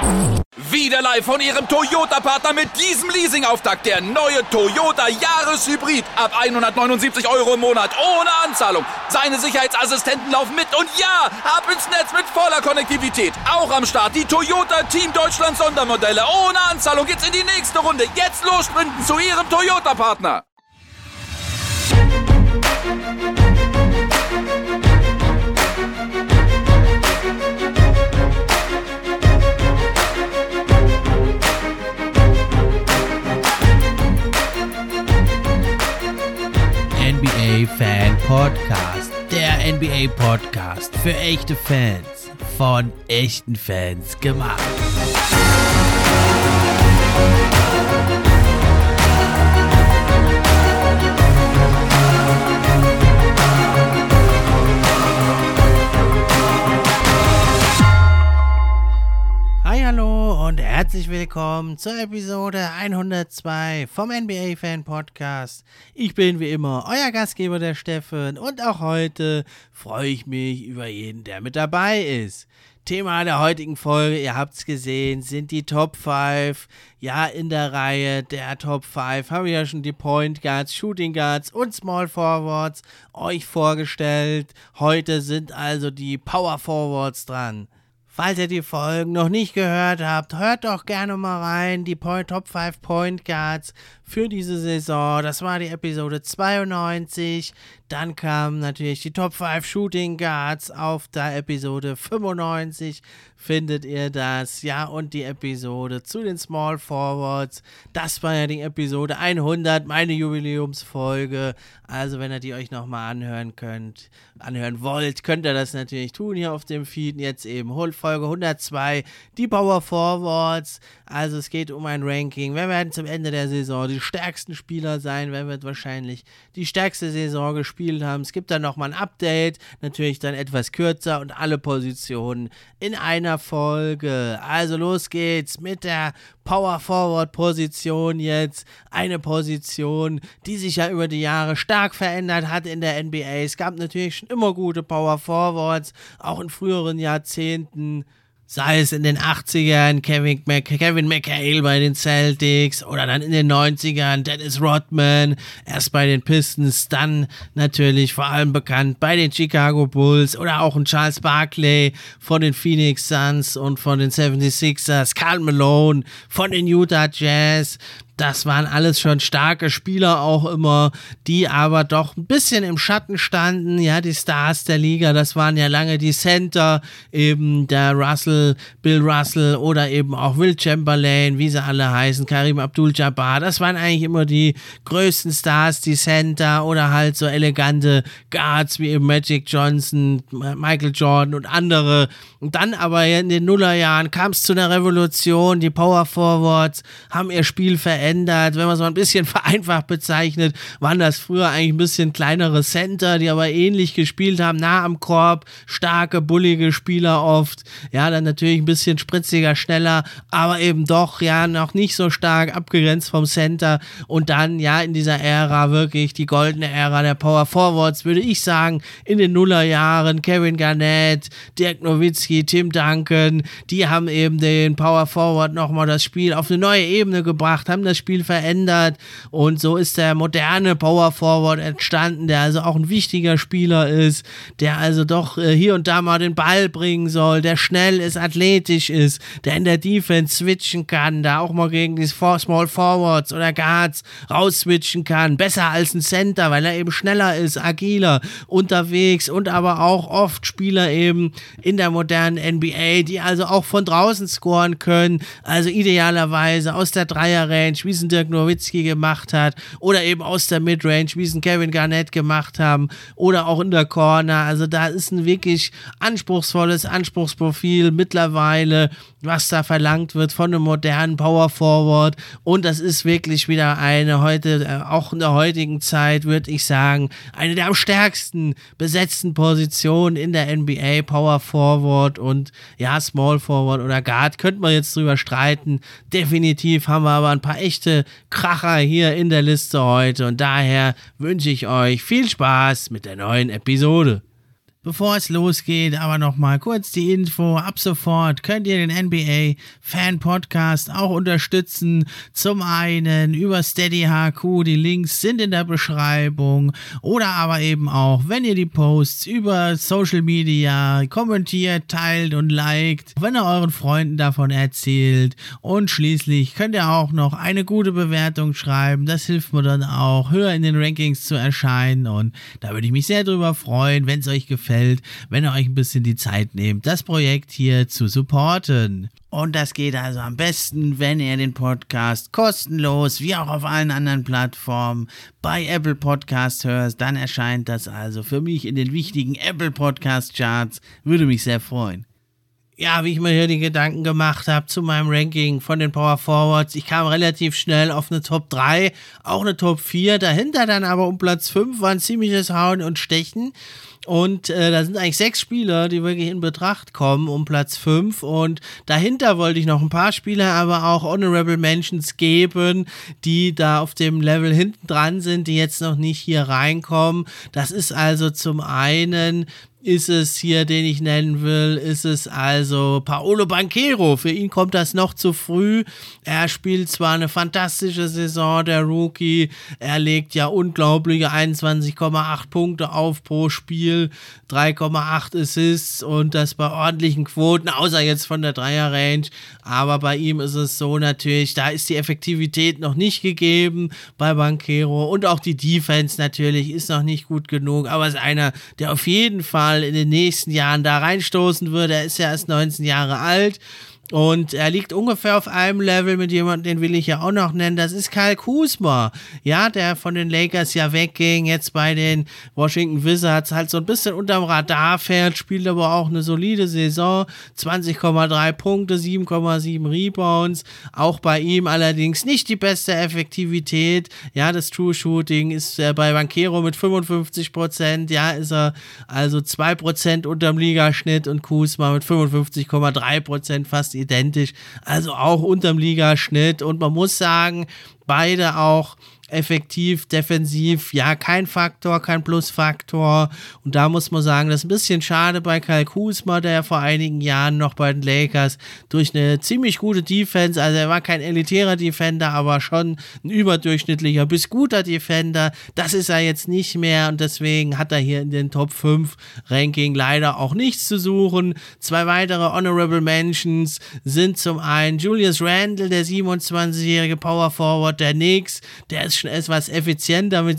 Wieder live von Ihrem Toyota-Partner mit diesem Leasing-Auftakt. Der neue Toyota Jahreshybrid. Ab 179 € im Monat. Ohne Anzahlung. Seine Sicherheitsassistenten laufen mit. Und ja, ab ins Netz mit voller Konnektivität. Auch am Start die Toyota Team Deutschland Sondermodelle. Ohne Anzahlung geht's in die nächste Runde. Jetzt los sprinten zu Ihrem Toyota-Partner. NBA Fan Podcast, der NBA Podcast für echte Fans, von echten Fans gemacht. Hi, hallo und herzlich willkommen zur Episode 102 vom NBA Fan Podcast. Ich bin wie immer euer Gastgeber, der Steffen, und auch heute freue ich mich über jeden, der mit dabei ist. Thema der heutigen Folge, ihr habt es gesehen, sind die Top 5. Ja, in der Reihe der Top 5 haben wir ja schon die Point Guards, Shooting Guards und Small Forwards euch vorgestellt. Heute sind also die Power Forwards dran. Falls ihr die Folgen noch nicht gehört habt, hört doch gerne mal rein. Die Top 5 Point Guards für diese Saison, das war die Episode 92. Dann kamen natürlich die Top 5 Shooting Guards auf der Episode 95. Findet ihr das? Ja, und die Episode zu den Small Forwards. Das war ja die Episode 100, meine Jubiläumsfolge. Also wenn ihr die euch nochmal anhören wollt, könnt ihr das natürlich tun hier auf dem Feed. Jetzt eben Folge 102, die Power Forwards. Also es geht um ein Ranking. Wir werden zum Ende der Saison die stärksten Spieler sein. Wer wird wahrscheinlich die stärkste Saison gespielt haben. Es gibt dann nochmal ein Update, natürlich dann etwas kürzer und alle Positionen in einer Folge. Also los geht's mit der Power Forward Position jetzt. Eine Position, die sich ja über die Jahre stark verändert hat in der NBA. Es gab natürlich schon immer gute Power Forwards, auch in früheren Jahrzehnten. Sei es in den 80ern Kevin McHale bei den Celtics oder dann in den 90ern Dennis Rodman, erst bei den Pistons, dann natürlich vor allem bekannt bei den Chicago Bulls oder auch ein Charles Barkley von den Phoenix Suns und von den 76ers, Karl Malone von den Utah Jazz. Das waren alles schon starke Spieler auch immer, die aber doch ein bisschen im Schatten standen. Ja, die Stars der Liga, das waren ja lange die Center, eben der Bill Russell oder eben auch Will Chamberlain, wie sie alle heißen, Kareem Abdul-Jabbar. Das waren eigentlich immer die größten Stars, die Center oder halt so elegante Guards wie eben Magic Johnson, Michael Jordan und andere. Und dann aber in den Nullerjahren kam es zu einer Revolution. Die Power Forwards haben ihr Spiel verändert. Wenn man es mal ein bisschen vereinfacht bezeichnet, waren das früher eigentlich ein bisschen kleinere Center, die aber ähnlich gespielt haben, nah am Korb, starke, bullige Spieler oft, ja, dann natürlich ein bisschen spritziger, schneller, aber eben doch, ja, noch nicht so stark abgegrenzt vom Center. Und dann, ja, in dieser Ära wirklich die goldene Ära der Power Forwards, würde ich sagen, in den Nullerjahren, Kevin Garnett, Dirk Nowitzki, Tim Duncan, die haben eben den Power Forward nochmal das Spiel auf eine neue Ebene gebracht, haben das Spiel verändert, und so ist der moderne Power Forward entstanden, der also auch ein wichtiger Spieler ist, der also doch hier und da mal den Ball bringen soll, der schnell ist, athletisch ist, der in der Defense switchen kann, da auch mal gegen die Small Forwards oder Guards rausswitchen kann, besser als ein Center, weil er eben schneller ist, agiler, unterwegs, und aber auch oft Spieler eben in der modernen NBA, die also auch von draußen scoren können, also idealerweise aus der Dreier-Range, wie es ein Dirk Nowitzki gemacht hat, oder eben aus der Midrange, wie es ein Kevin Garnett gemacht haben, oder auch in der Corner. Also da ist ein wirklich anspruchsvolles Anspruchsprofil mittlerweile, was da verlangt wird von einem modernen Power Forward, und das ist wirklich wieder eine heute, auch in der heutigen Zeit, würde ich sagen, eine der am stärksten besetzten Positionen in der NBA, Power Forward und ja, Small Forward oder Guard, könnte man jetzt drüber streiten. Definitiv haben wir aber ein paar echte Kracher hier in der Liste heute, und daher wünsche ich euch viel Spaß mit der neuen Episode. Bevor es losgeht, aber nochmal kurz die Info. Ab sofort könnt ihr den NBA-Fan-Podcast auch unterstützen. Zum einen über Steady HQ, die Links sind in der Beschreibung. Oder aber eben auch, wenn ihr die Posts über Social Media kommentiert, teilt und liked, wenn ihr euren Freunden davon erzählt. Und schließlich könnt ihr auch noch eine gute Bewertung schreiben. Das hilft mir dann auch, höher in den Rankings zu erscheinen. Und da würde ich mich sehr drüber freuen, wenn es euch gefällt, wenn ihr euch ein bisschen die Zeit nehmt, das Projekt hier zu supporten. Und das geht also am besten, wenn ihr den Podcast kostenlos, wie auch auf allen anderen Plattformen, bei Apple Podcast hört. Dann erscheint das also für mich in den wichtigen Apple Podcast Charts. Würde mich sehr freuen. Ja, wie ich mir hier die Gedanken gemacht habe zu meinem Ranking von den Power Forwards, ich kam relativ schnell auf eine Top 3, auch eine Top 4, dahinter dann aber um Platz 5 war ein ziemliches Hauen und Stechen. Und da sind eigentlich 6 Spieler, die wirklich in Betracht kommen um Platz 5. Und dahinter wollte ich noch ein paar Spieler, aber auch Honorable Mentions geben, die da auf dem Level hinten dran sind, die jetzt noch nicht hier reinkommen. Das ist also zum einen... ist es hier, den ich nennen will, ist es also Paolo Banchero. Für ihn kommt das noch zu früh. Er spielt zwar eine fantastische Saison, der Rookie. Er legt ja unglaubliche 21,8 Punkte auf pro Spiel, 3,8 Assists und das bei ordentlichen Quoten, außer jetzt von der Dreier-Range. Aber bei ihm ist es so natürlich, da ist die Effektivität noch nicht gegeben bei Banchero und auch die Defense natürlich ist noch nicht gut genug, aber ist einer, der auf jeden Fall in den nächsten Jahren da reinstoßen würde. Er ist ja erst 19 Jahre alt und er liegt ungefähr auf einem Level mit jemandem, den will ich ja auch noch nennen, das ist Kyle Kuzma, ja, der von den Lakers ja wegging, jetzt bei den Washington Wizards halt so ein bisschen unterm Radar fährt, spielt aber auch eine solide Saison, 20,3 Punkte, 7,7 Rebounds, auch bei ihm allerdings nicht die beste Effektivität, ja, das True Shooting ist bei Banchero mit 55%, ja, ist er also 2% unterm Ligaschnitt und Kuzma mit 55,3% fast identisch, also auch unterm Ligaschnitt und man muss sagen, beide auch effektiv, defensiv, ja, kein Faktor, kein Plusfaktor und da muss man sagen, das ist ein bisschen schade bei Kyle Kuzma, der vor einigen Jahren noch bei den Lakers durch eine ziemlich gute Defense, also er war kein elitärer Defender, aber schon ein überdurchschnittlicher bis guter Defender, das ist er jetzt nicht mehr und deswegen hat er hier in den Top 5 Ranking leider auch nichts zu suchen. 2 weitere Honorable Mentions sind zum einen Julius Randle, der 27-jährige Power Forward der Knicks, der ist schon etwas effizienter mit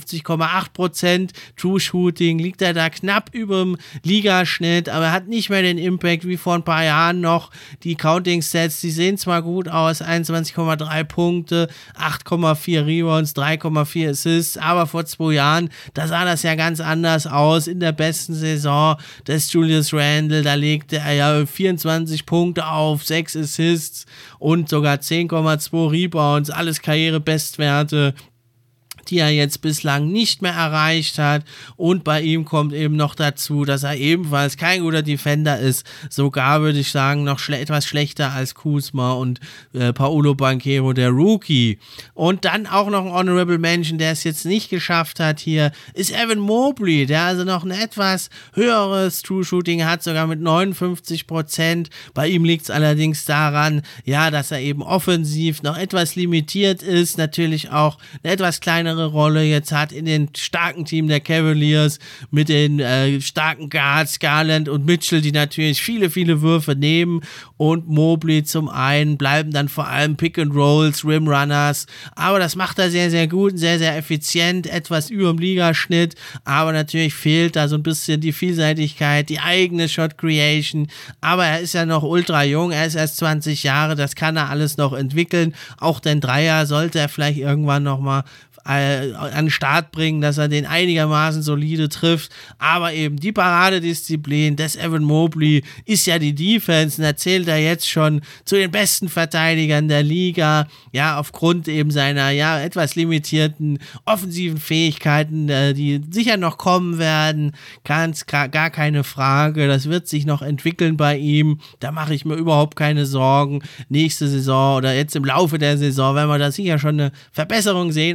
57,8%. True Shooting liegt er da knapp über dem Ligaschnitt, aber er hat nicht mehr den Impact wie vor ein paar Jahren noch. Die Counting Stats, die sehen zwar gut aus, 21,3 Punkte, 8,4 Rebounds, 3,4 Assists, aber vor 2 Jahren, da sah das ja ganz anders aus. In der besten Saison des Julius Randle, da legte er ja 24 Punkte auf, 6 Assists und sogar 10,2 Rebounds, alles Karrierebestwerte, die er jetzt bislang nicht mehr erreicht hat und bei ihm kommt eben noch dazu, dass er ebenfalls kein guter Defender ist, sogar würde ich sagen noch etwas schlechter als Kuzma und Paolo Banchero, der Rookie. Und dann auch noch ein Honorable Mention, der es jetzt nicht geschafft hat hier, ist Evan Mobley, der also noch ein etwas höheres True Shooting hat, sogar mit 59%. Bei ihm liegt es allerdings daran, ja, dass er eben offensiv noch etwas limitiert ist, natürlich auch eine etwas kleinere Rolle jetzt hat in den starken Team der Cavaliers mit den starken Guards Garland und Mitchell, die natürlich viele, viele Würfe nehmen und Mobley zum einen bleiben dann vor allem Pick and Rolls, Rim Runners, aber das macht er sehr, sehr gut, sehr, sehr effizient, etwas über dem Ligaschnitt, aber natürlich fehlt da so ein bisschen die Vielseitigkeit, die eigene Shot Creation, aber er ist ja noch ultra jung, er ist erst 20 Jahre, das kann er alles noch entwickeln, auch den Dreier sollte er vielleicht irgendwann nochmal an den Start bringen, dass er den einigermaßen solide trifft, aber eben die Paradedisziplin des Evan Mobley ist ja die Defense und da zählt er jetzt schon zu den besten Verteidigern der Liga, ja, aufgrund eben seiner, ja, etwas limitierten offensiven Fähigkeiten, die sicher noch kommen werden, gar keine Frage, das wird sich noch entwickeln bei ihm, da mache ich mir überhaupt keine Sorgen, nächste Saison oder jetzt im Laufe der Saison werden wir da sicher schon eine Verbesserung sehen, offensiv,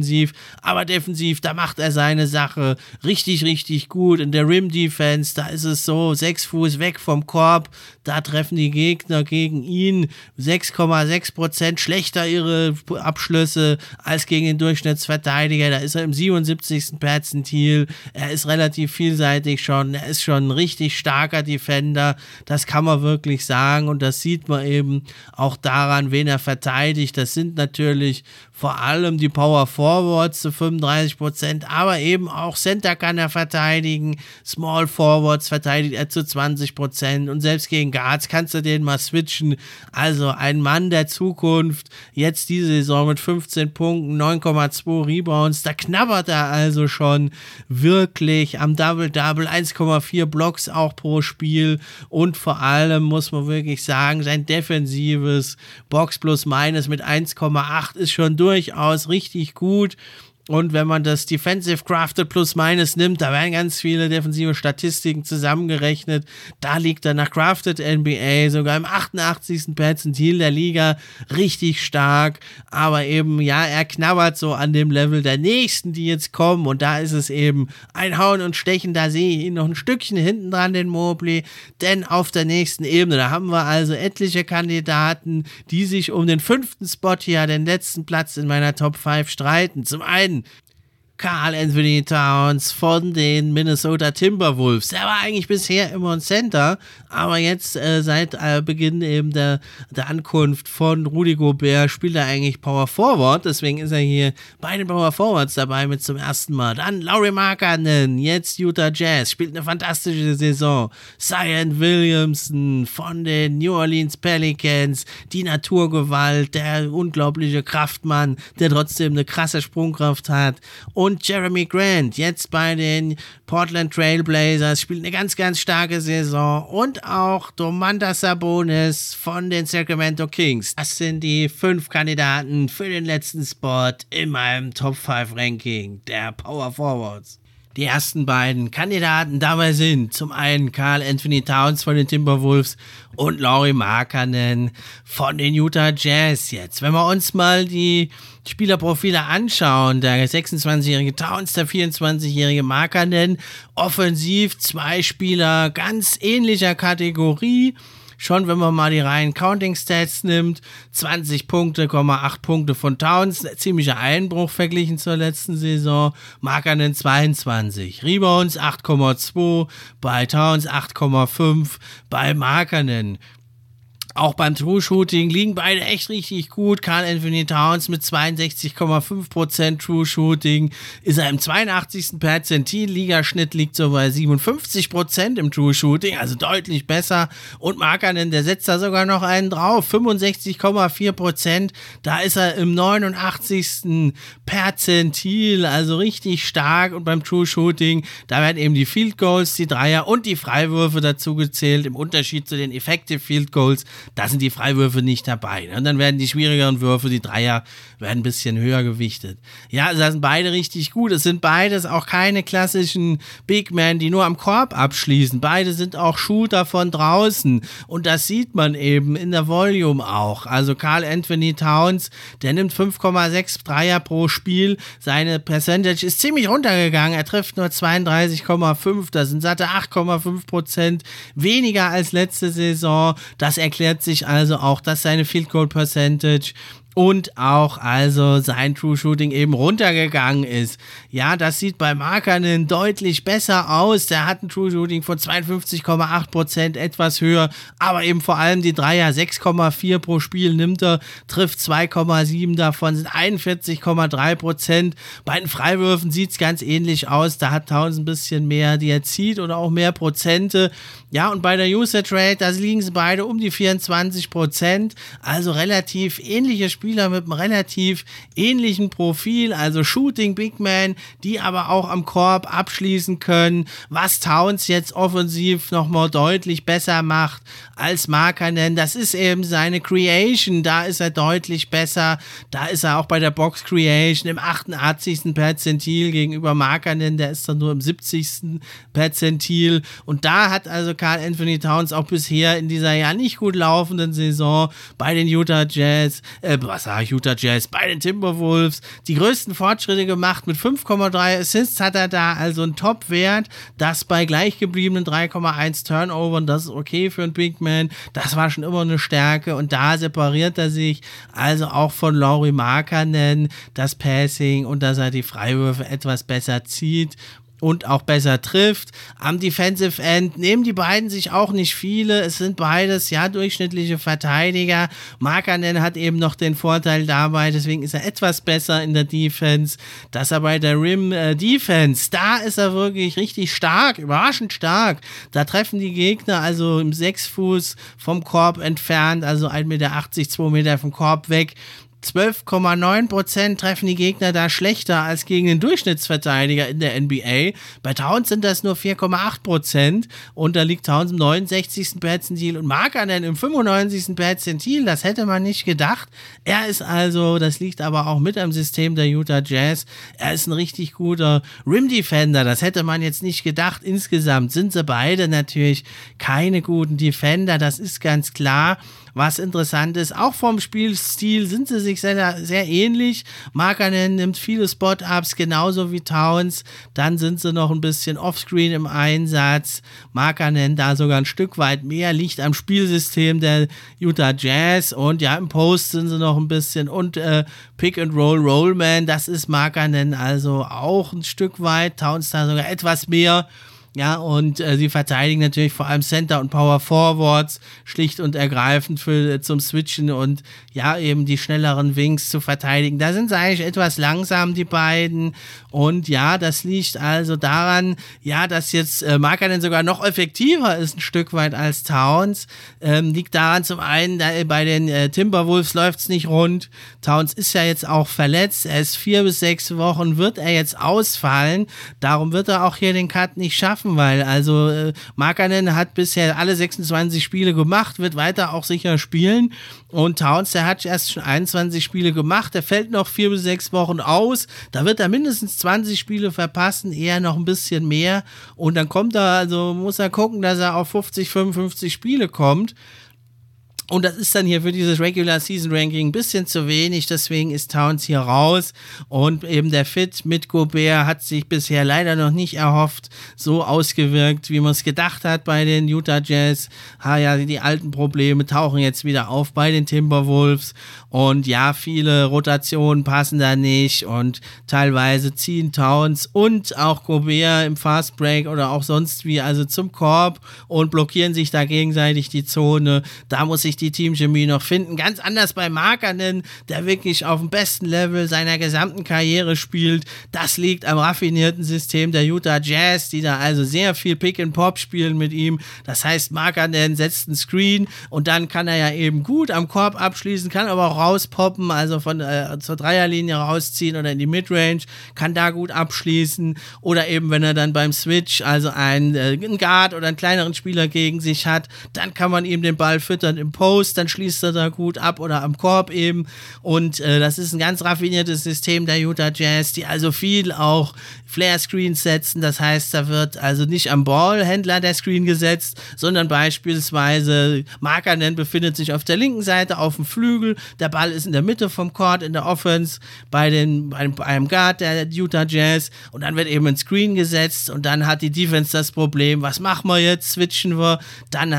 offensiv, aber defensiv, da macht er seine Sache richtig, richtig gut. In der Rim-Defense, da ist es so, 6 Fuß weg vom Korb, da treffen die Gegner gegen ihn 6,6% schlechter ihre Abschlüsse als gegen den Durchschnittsverteidiger. Da ist er im 77. Perzentil. Er ist relativ vielseitig schon. Er ist schon ein richtig starker Defender. Das kann man wirklich sagen und das sieht man eben auch daran, wen er verteidigt. Das sind natürlich vor allem die Power Forwards zu 35%, aber eben auch Center kann er verteidigen, Small Forwards verteidigt er zu 20% und selbst gegen Guards kannst du den mal switchen. Also ein Mann der Zukunft, jetzt diese Saison mit 15 Punkten, 9,2 Rebounds, da knabbert er also schon wirklich am Double-Double, 1,4 Blocks auch pro Spiel und vor allem muss man wirklich sagen, sein defensives Box plus Minus mit 1,8 ist schon durchaus richtig gut. Und wenn man das Defensive Crafted plus minus nimmt, da werden ganz viele defensive Statistiken zusammengerechnet. Da liegt er nach Crafted NBA sogar im 88. Perzentil der Liga richtig stark. Aber eben, ja, er knabbert so an dem Level der Nächsten, die jetzt kommen. Und da ist es eben ein Hauen und Stechen. Da sehe ich ihn noch ein Stückchen hinten dran, den Mobley. Denn auf der nächsten Ebene, da haben wir also etliche Kandidaten, die sich um den 5. Spot hier, den letzten Platz in meiner Top 5 streiten. Zum einen Karl Anthony Towns von den Minnesota Timberwolves. Der war eigentlich bisher immer ein Center, aber jetzt seit Beginn eben der Ankunft von Rudy Gobert spielt er eigentlich Power Forward, deswegen ist er hier bei den Power Forwards dabei mit zum ersten Mal. Dann Lauri Markkanen, jetzt Utah Jazz, spielt eine fantastische Saison. Zion Williamson von den New Orleans Pelicans, die Naturgewalt, der unglaubliche Kraftmann, der trotzdem eine krasse Sprungkraft hat. Und Jeremy Grant, jetzt bei den Portland Trail Blazers, spielt eine ganz, ganz starke Saison. Und auch Domantas Sabonis von den Sacramento Kings. Das sind die 5 Kandidaten für den letzten Spot in meinem Top 5 Ranking der Power Forwards. Die ersten beiden Kandidaten dabei sind zum einen Karl Anthony Towns von den Timberwolves und Lauri Markkanen von den Utah Jazz. Jetzt, wenn wir uns mal die Spielerprofile anschauen, der 26-jährige Towns, der 24-jährige Markkanen, offensiv 2 Spieler ganz ähnlicher Kategorie. Schon wenn man mal die reinen Counting-Stats nimmt, 20 Punkte, 8 Punkte von Towns, ziemlicher Einbruch verglichen zur letzten Saison, Markkanen 22, Rebounds 8,2, bei Towns 8,5, bei Markkanen. Auch beim True-Shooting liegen beide echt richtig gut. Karl Anthony Towns mit 62,5% True-Shooting ist er im 82. Perzentil. Ligaschnitt liegt so bei 57% im True-Shooting, also deutlich besser. Und Markkanen, der setzt da sogar noch einen drauf, 65,4%. Da ist er im 89. Perzentil, also richtig stark. Und beim True-Shooting, da werden eben die Field Goals, die Dreier und die Freiwürfe dazu gezählt. Im Unterschied zu den Effective Field Goals, da sind die Freiwürfe nicht dabei. Und dann werden die schwierigeren Würfe, die Dreier, werden ein bisschen höher gewichtet. Ja, also das sind beide richtig gut. Es sind beides auch keine klassischen Big Men, die nur am Korb abschließen. Beide sind auch Shooter von draußen. Und das sieht man eben in der Volume auch. Also Karl Anthony Towns, der nimmt 5,6 Dreier pro Spiel. Seine Percentage ist ziemlich runtergegangen. Er trifft nur 32,5. Das sind satte 8,5% weniger als letzte Saison. Das erklärt sich also auch, dass seine Field Goal Percentage und auch also sein True Shooting eben runtergegangen ist. Ja, das sieht bei Markkanen deutlich besser aus. Der hat ein True Shooting von 52,8%, etwas höher, aber eben vor allem die Dreier, 6,4 pro Spiel nimmt er, trifft 2,7 davon, sind 41,3%. Bei den Freiwürfen sieht es ganz ähnlich aus. Da hat Towns ein bisschen mehr, die er zieht oder auch mehr Prozente. Ja, und bei der Usage Rate, da liegen sie beide um die 24%, also relativ ähnliche Spieler mit einem relativ ähnlichen Profil, also Shooting Big Man, die aber auch am Korb abschließen können, was Towns jetzt offensiv nochmal deutlich besser macht als Markkanen. Das ist eben seine Creation, da ist er deutlich besser, da ist er auch bei der Box Creation im 88. Perzentil gegenüber Markkanen, der ist dann nur im 70. Perzentil und da hat also Karl Anthony Towns auch bisher in dieser ja nicht gut laufenden Saison bei den Utah Jazz, Utah Jazz bei den Timberwolves die größten Fortschritte gemacht. Mit 5,3 Assists hat er da also einen Top-Wert. Das bei gleich gebliebenen 3,1 Turnovern, das ist okay für einen Big Man. Das war schon immer eine Stärke und da separiert er sich also auch von Lauri Markkanen, das Passing und dass er die Freiwürfe etwas besser zieht und auch besser trifft. Am Defensive End nehmen die beiden sich auch nicht viele. Es sind beides durchschnittliche Verteidiger. Markkanen hat eben noch den Vorteil dabei, deswegen ist er etwas besser in der Defense. Dass er bei der Rim Defense, da ist er wirklich richtig stark, überraschend stark. Da treffen die Gegner also im 6 Fuß vom Korb entfernt, also 1,80 Meter, 2 Meter vom Korb weg. 12,9% treffen die Gegner da schlechter als gegen den Durchschnittsverteidiger in der NBA. Bei Towns sind das nur 4,8% und da liegt Towns im 69. Perzentil und Markkanen im 95. Perzentil. Das hätte man nicht gedacht. Er ist also, das liegt aber auch mit am System der Utah Jazz, er ist ein richtig guter Rim-Defender. Das hätte man jetzt nicht gedacht. Insgesamt sind sie beide natürlich keine guten Defender, das ist ganz klar. Was interessant ist, auch vom Spielstil sind sie sich sehr, sehr ähnlich. Markkanen nimmt viele Spot-Ups, genauso wie Towns. Dann sind sie noch ein bisschen Offscreen im Einsatz. Markkanen da sogar ein Stück weit mehr, liegt am Spielsystem der Utah Jazz. Und im Post sind sie noch ein bisschen. Und Pick-and-Roll, Rollman, das ist Markkanen also auch ein Stück weit. Towns da sogar etwas mehr. Ja, und sie verteidigen natürlich vor allem Center und Power Forwards, schlicht und ergreifend zum Switchen und eben die schnelleren Wings zu verteidigen. Da sind sie eigentlich etwas langsam, die beiden. Und das liegt also daran, dass jetzt Markkanen sogar noch effektiver ist, ein Stück weit als Towns. Liegt daran zum einen, bei den Timberwolves läuft es nicht rund. Towns ist ja jetzt auch verletzt. Er ist 4 bis 6 Wochen, wird er jetzt ausfallen. Darum wird er auch hier den Cut nicht schaffen, weil also Markkanen hat bisher alle 26 Spiele gemacht, wird weiter auch sicher spielen und Towns, der hat erst schon 21 Spiele gemacht, der fällt noch 4 bis 6 Wochen aus, da wird er mindestens 20 Spiele verpassen, eher noch ein bisschen mehr und dann muss er gucken, dass er auf 50, 55 Spiele kommt. Und das ist dann hier für dieses Regular Season Ranking ein bisschen zu wenig, deswegen ist Towns hier raus und eben der Fit mit Gobert hat sich bisher leider noch nicht erhofft, so ausgewirkt, wie man es gedacht hat bei den Utah Jazz. Die alten Probleme tauchen jetzt wieder auf bei den Timberwolves und viele Rotationen passen da nicht und teilweise ziehen Towns und auch Gobert im Fast Break oder auch sonst wie also zum Korb und blockieren sich da gegenseitig die Zone. Da muss sich die Teamchemie noch finden. Ganz anders bei Markkanen, der wirklich auf dem besten Level seiner gesamten Karriere spielt. Das liegt am raffinierten System der Utah Jazz, die da also sehr viel Pick and Pop spielen mit ihm. Das heißt, Markkanen setzt einen Screen und dann kann er eben gut am Korb abschließen, kann aber auch rauspoppen, also von zur Dreierlinie rausziehen oder in die Midrange, kann da gut abschließen oder eben, wenn er dann beim Switch also einen Guard oder einen kleineren Spieler gegen sich hat, dann kann man ihm den Ball füttern im Post, dann schließt er da gut ab oder am Korb eben und das ist ein ganz raffiniertes System der Utah Jazz, die also viel auch Flare-Screens setzen, das heißt, da wird also nicht am Ballhändler der Screen gesetzt, sondern beispielsweise Markkanen befindet sich auf der linken Seite auf dem Flügel, der Ball ist in der Mitte vom Court in der Offense bei einem Guard der Utah Jazz und dann wird eben ein Screen gesetzt und dann hat die Defense das Problem, was machen wir jetzt, switchen wir, dann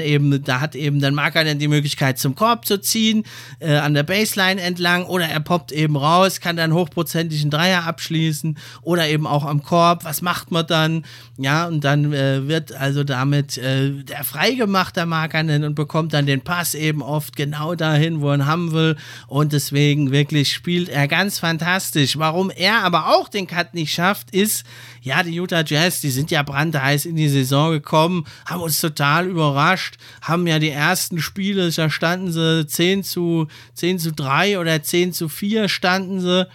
hat dann Markkanen die Möglichkeit zum Korb zu ziehen, an der Baseline entlang oder er poppt eben raus, kann dann hochprozentigen Dreier abschließen oder eben auch am Korb, was macht man dann? Ja, und dann wird also damit der freigemacht, der Markkanen und bekommt dann den Pass eben oft genau dahin, wo er ihn haben will und deswegen wirklich spielt er ganz fantastisch. Warum er aber auch den Cut nicht schafft, ist, die Utah Jazz, die sind ja brandheiß in die Saison gekommen, haben uns total überrascht, haben ja die ersten Spiele, da standen sie 10:3 oder 10:4 standen sie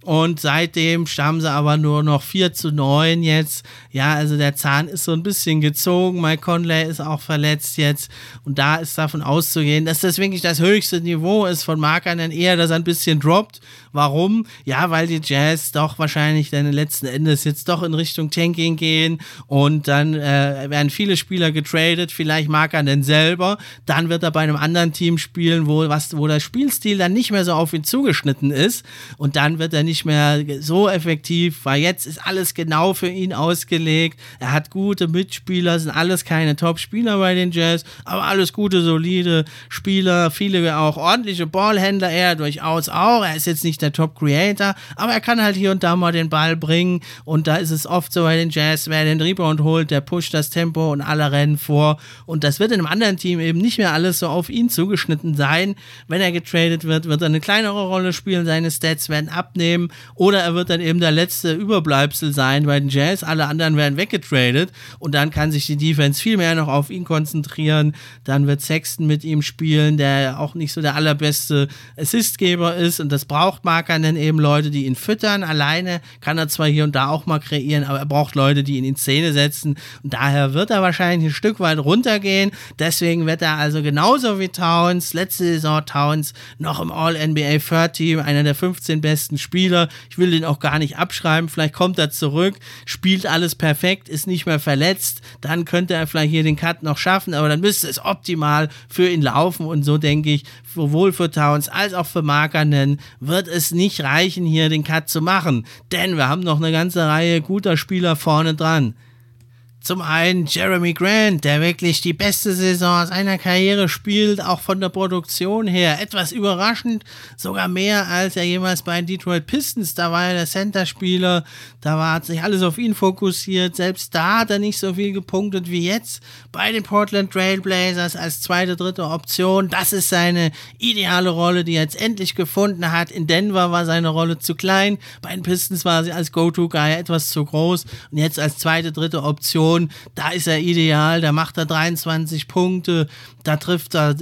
und seitdem stammen sie aber nur noch 4-9 jetzt. Ja, also der Zahn ist so ein bisschen gezogen. Mike Conley ist auch verletzt jetzt und da ist davon auszugehen, dass das wirklich das höchste Niveau ist von Markkanen, eher, dass er ein bisschen droppt. Warum? Ja, weil die Jazz doch wahrscheinlich dann letzten Endes jetzt doch in Richtung Tanking gehen und dann werden viele Spieler getradet, vielleicht Markkanen selber, dann wird er bei einem anderen Team spielen, wo der Spielstil dann nicht mehr so auf ihn zugeschnitten ist und dann wird er nicht mehr so effektiv, weil jetzt ist alles genau für ihn ausgelegt, er hat gute Mitspieler, sind alles keine Top-Spieler bei den Jazz, aber alles gute, solide Spieler, viele auch ordentliche Ballhändler, er durchaus auch, er ist jetzt nicht der Top-Creator, aber er kann halt hier und da mal den Ball bringen und da ist es oft so bei den Jazz, wer den Rebound holt, der pusht das Tempo und alle rennen vor und das wird in einem anderen Team eben nicht mehr alles so auf ihn zugeschnitten sein. Wenn er getradet wird, wird er eine kleinere Rolle spielen, seine Stats werden abnehmen oder er wird dann eben der letzte Überbleibsel sein bei den Jazz, alle anderen werden weggetradet und dann kann sich die Defense viel mehr noch auf ihn konzentrieren, dann wird Sexton mit ihm spielen, der auch nicht so der allerbeste Assistgeber ist und das braucht Markkanen eben Leute, die ihn füttern. Alleine kann er zwar hier und da auch mal kreieren, aber er braucht Leute, die ihn in Szene setzen. Und daher wird er wahrscheinlich ein Stück weit runtergehen. Deswegen wird er also genauso wie Towns, letzte Saison Towns, noch im All-NBA Third Team, einer der 15 besten Spieler. Ich will den auch gar nicht abschreiben. Vielleicht kommt er zurück, spielt alles perfekt, ist nicht mehr verletzt. Dann könnte er vielleicht hier den Cut noch schaffen, aber dann müsste es optimal für ihn laufen. Und so denke ich, sowohl für Towns als auch für Markkanen wird es nicht reichen, hier den Cut zu machen, denn wir haben noch eine ganze Reihe guter Spieler vorne dran. Zum einen Jeremy Grant, der wirklich die beste Saison seiner Karriere spielt, auch von der Produktion her. Etwas überraschend, sogar mehr als er jemals bei den Detroit Pistons. Da war er der Center-Spieler, hat sich alles auf ihn fokussiert. Selbst da hat er nicht so viel gepunktet wie jetzt bei den Portland Trail Blazers als zweite, dritte Option. Das ist seine ideale Rolle, die er jetzt endlich gefunden hat. In Denver war seine Rolle zu klein, bei den Pistons war sie als Go-To-Guy etwas zu groß und jetzt als zweite, dritte Option. Da ist er ideal, da macht er 23 Punkte, da trifft er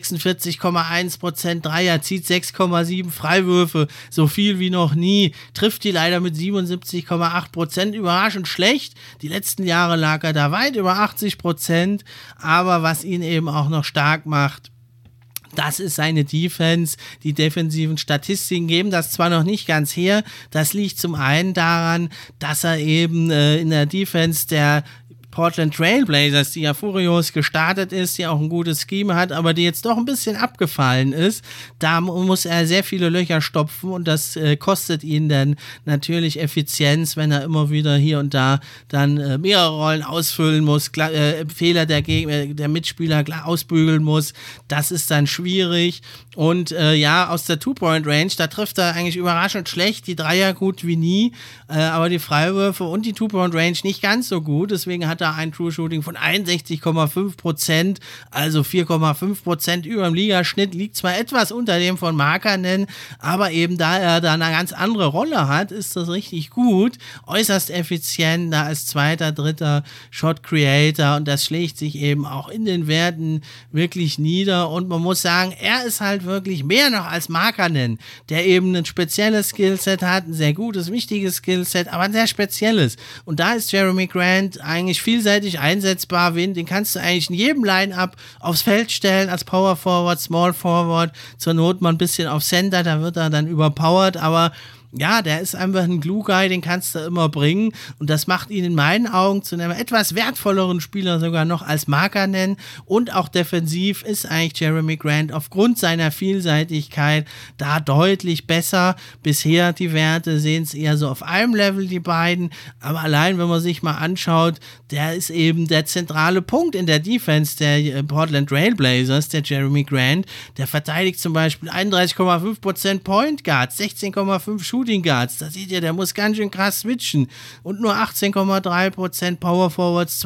46,1% Dreier, zieht 6,7 Freiwürfe, so viel wie noch nie, trifft die leider mit 77,8%, überraschend schlecht. Die letzten Jahre lag er da weit über 80%, aber was ihn eben auch noch stark macht, das ist seine Defense. Die defensiven Statistiken geben das zwar noch nicht ganz her, das liegt zum einen daran, dass er eben in der Defense der Portland Trail Blazers, die ja furios gestartet ist, die auch ein gutes Scheme hat, aber die jetzt doch ein bisschen abgefallen ist. Da muss er sehr viele Löcher stopfen und das kostet ihn dann natürlich Effizienz, wenn er immer wieder hier und da dann mehrere Rollen ausfüllen muss, Fehler der Mitspieler ausbügeln muss. Das ist dann schwierig und aus der Two-Point-Range, da trifft er eigentlich überraschend schlecht, die Dreier gut wie nie, aber die Freiwürfe und die Two-Point-Range nicht ganz so gut, deswegen hat er ein True-Shooting von 61,5%, also 4,5% über dem Ligaschnitt, liegt zwar etwas unter dem von Markkanen, aber eben da er da eine ganz andere Rolle hat, ist das richtig gut, äußerst effizient, da als zweiter, dritter Shot-Creator und das schlägt sich eben auch in den Werten wirklich nieder und man muss sagen, er ist halt wirklich mehr noch als Markkanen, der eben ein spezielles Skillset hat, ein sehr gutes, wichtiges Skillset, aber ein sehr spezielles und da ist Jeremy Grant eigentlich vielseitig einsetzbar, den kannst du eigentlich in jedem Line-Up aufs Feld stellen, als Power Forward, Small Forward, zur Not mal ein bisschen auf Center, da wird er dann überpowered, aber ja, der ist einfach ein Glue-Guy, den kannst du immer bringen und das macht ihn in meinen Augen zu einem etwas wertvolleren Spieler sogar noch als Markkanen und auch defensiv ist eigentlich Jeremy Grant aufgrund seiner Vielseitigkeit da deutlich besser. Bisher die Werte sehen es eher so auf einem Level, die beiden, aber allein wenn man sich mal anschaut, der ist eben der zentrale Punkt in der Defense der Portland Trail Blazers, der Jeremy Grant, der verteidigt zum Beispiel 31,5% Point Guards, 16,5 Shooting Guards, da seht ihr, der muss ganz schön krass switchen und nur 18,3% Power Forwards,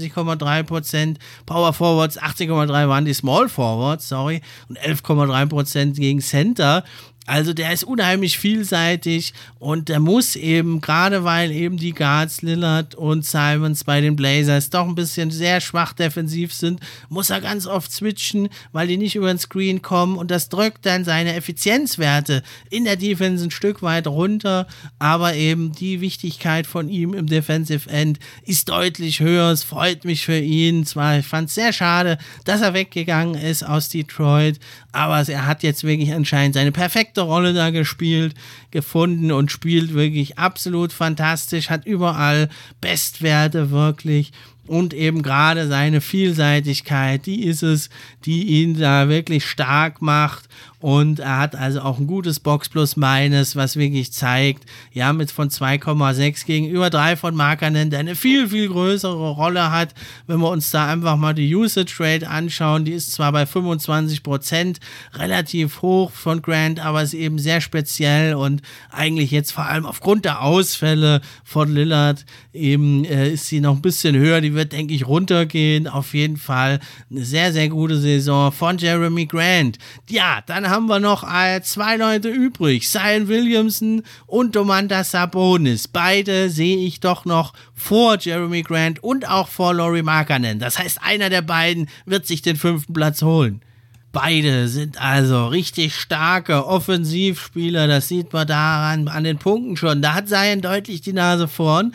22,3% Power Forwards, 18,3 waren die Small Forwards, und 11,3% gegen Center. Also der ist unheimlich vielseitig und der muss eben, gerade weil eben die Guards Lillard und Simons bei den Blazers doch ein bisschen sehr schwach defensiv sind, muss er ganz oft switchen, weil die nicht über den Screen kommen und das drückt dann seine Effizienzwerte in der Defense ein Stück weit runter, aber eben die Wichtigkeit von ihm im Defensive End ist deutlich höher. Es freut mich für ihn. Zwar, ich fand es sehr schade, dass er weggegangen ist aus Detroit, aber er hat jetzt wirklich anscheinend seine perfekte Rolle da gefunden und spielt wirklich absolut fantastisch, hat überall Bestwerte wirklich. Und eben gerade seine Vielseitigkeit, die ist es, die ihn da wirklich stark macht. Und er hat also auch ein gutes Box-Plus-Minus, was wirklich zeigt, ja, mit von 2,6 gegenüber 3 von Markkanen, der eine viel, viel größere Rolle hat. Wenn wir uns da einfach mal die Usage Rate anschauen, die ist zwar bei 25%, relativ hoch von Grant, aber ist eben sehr speziell und eigentlich jetzt vor allem aufgrund der Ausfälle von Lillard eben ist sie noch ein bisschen höher. Die wird, denke ich, runtergehen. Auf jeden Fall eine sehr, sehr gute Saison von Jeremy Grant. Ja, dann haben wir noch 2 Leute übrig, Zion Williamson und Domantas Sabonis. Beide sehe ich doch noch vor Jeremy Grant und auch vor Lauri Markkanen. Das heißt, einer der beiden wird sich den 5. Platz holen. Beide sind also richtig starke Offensivspieler, das sieht man daran, an den Punkten schon. Da hat Zion deutlich die Nase vorn,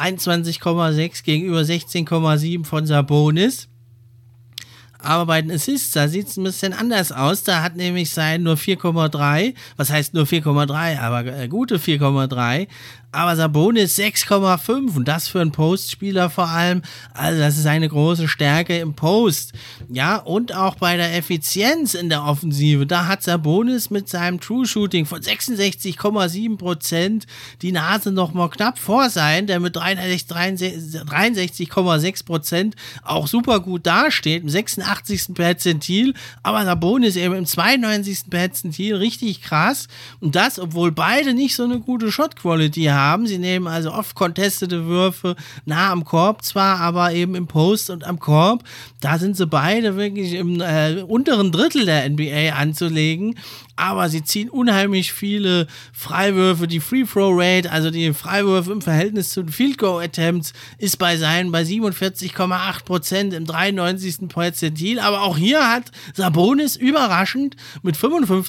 23,6 gegenüber 16,7 von Sabonis. Aber bei den Assists, da sieht es ein bisschen anders aus. Da hat nämlich Zion nur 4,3. Was heißt nur 4,3? Aber gute 4,3. Aber Sabonis 6,5 und das für einen Postspieler vor allem, also das ist eine große Stärke im Post. Ja, und auch bei der Effizienz in der Offensive, da hat Sabonis mit seinem True Shooting von 66,7% die Nase noch mal knapp vor sein, der mit 63,6% auch super gut dasteht, im 86. Perzentil, aber Sabonis eben im 92. Perzentil, richtig krass. Und das, obwohl beide nicht so eine gute Shot-Quality haben. Sie nehmen also oft contestete Würfe nah am Korb zwar, aber eben im Post und am Korb. Da sind sie beide wirklich im unteren Drittel der NBA anzulegen. Aber sie ziehen unheimlich viele Freiwürfe. Die Free-Throw-Rate, also die Freiwürfe im Verhältnis zu den Field-Goal-Attempts, ist bei 47,8% im 93. Perzentil. Aber auch hier hat Sabonis überraschend mit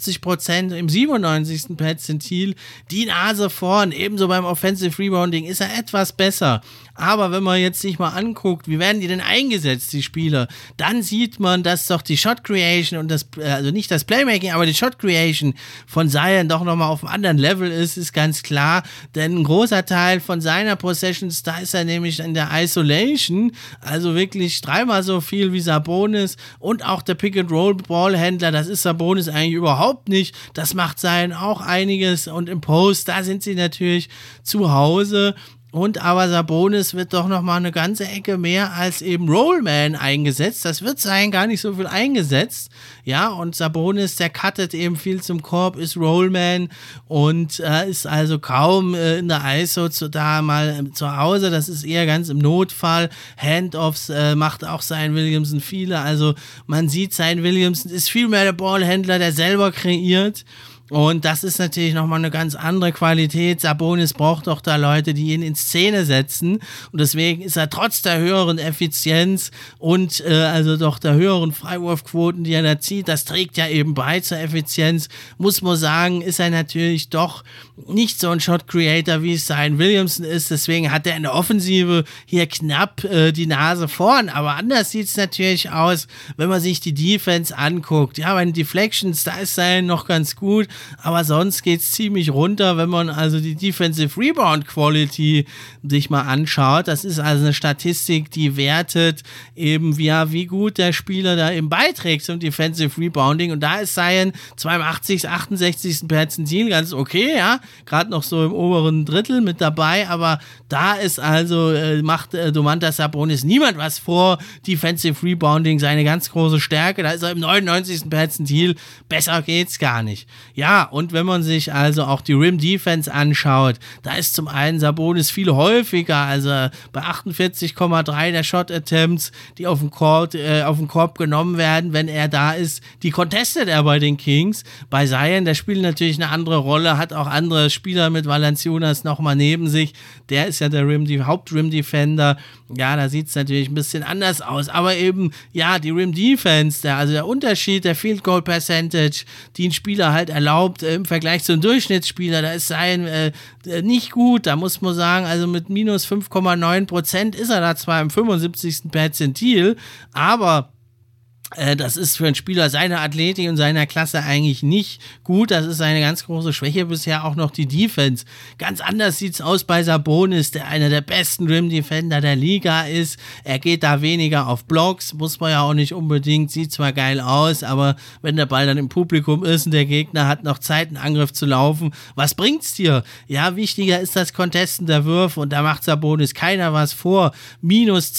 55% im 97. Perzentil die Nase vorn. Ebenso beim Offensive Rebounding ist er etwas besser. Aber wenn man jetzt sich mal anguckt, wie werden die denn eingesetzt, die Spieler, dann sieht man, dass doch die Shot Creation und das, also nicht das Playmaking, aber die Shot Creation von Zion doch nochmal auf einem anderen Level ist ganz klar. Denn ein großer Teil von seiner Possessions, da ist er nämlich in der Isolation, also wirklich 3-mal so viel wie Sabonis und auch der Pick-and-Roll-Ballhändler, das ist Sabonis eigentlich überhaupt nicht. Das macht Zion auch einiges und im Post, da sind sie natürlich zu Hause. Und aber Sabonis wird doch nochmal eine ganze Ecke mehr als eben Rollman eingesetzt. Das wird sein gar nicht so viel eingesetzt. Ja, und Sabonis, der cuttet eben viel zum Korb, ist Rollman und ist also kaum in der ISO da mal zu Hause. Das ist eher ganz im Notfall. Handoffs macht auch Zion Williamson viele. Also man sieht, Zion Williamson ist viel mehr der Ballhändler, der selber kreiert. Und das ist natürlich nochmal eine ganz andere Qualität. Sabonis braucht doch da Leute, die ihn in Szene setzen. Und deswegen ist er trotz der höheren Effizienz und also doch der höheren Freiwurfquoten, die er da zieht, das trägt ja eben bei zur Effizienz, muss man sagen, ist er natürlich doch nicht so ein Shot-Creator, wie es Zion Williamson ist. Deswegen hat er in der Offensive hier knapp die Nase vorn. Aber anders sieht es natürlich aus, wenn man sich die Defense anguckt. Ja, bei den Deflections, da ist Zion noch ganz gut. Aber sonst geht es ziemlich runter, wenn man also die Defensive Rebound Quality sich mal anschaut. Das ist also eine Statistik, die wertet eben, wie gut der Spieler da eben beiträgt zum Defensive Rebounding. Und da ist Zion 82, 68. Perzentil ganz okay, ja. Gerade noch so im oberen Drittel mit dabei. Aber da ist also, macht Domantas Sabonis niemand was vor. Defensive Rebounding, seine ganz große Stärke. Da ist er im 99. Perzentil. Besser geht's gar nicht. Ja, Ja, und wenn man sich also auch die Rim Defense anschaut, da ist zum einen Sabonis viel häufiger, also bei 48,3 der Shot Attempts, die auf den Korb genommen werden, wenn er da ist, die contestet er bei den Kings. Bei Zion, der spielt natürlich eine andere Rolle, hat auch andere Spieler mit Valanciunas nochmal neben sich. Der ist ja der Haupt-Rim-Defender. Ja, da sieht es natürlich ein bisschen anders aus, aber eben, ja, die Rim Defense, also der Unterschied der Field Goal Percentage, die ein Spieler halt erlaubt im Vergleich zu einem Durchschnittsspieler, da ist Zion nicht gut, da muss man sagen, also mit minus 5,9% ist er da zwar im 75. Perzentil, aber das ist für einen Spieler seiner Athletik und seiner Klasse eigentlich nicht gut. Das ist eine ganz große Schwäche bisher, auch noch die Defense. Ganz anders sieht's aus bei Sabonis, der einer der besten Rim-Defender der Liga ist. Er geht da weniger auf Blocks, muss man ja auch nicht unbedingt, sieht zwar geil aus, aber wenn der Ball dann im Publikum ist und der Gegner hat noch Zeit, einen Angriff zu laufen, was bringt's dir? Ja, wichtiger ist das Contesten der Würfe und da macht Sabonis keiner was vor. Minus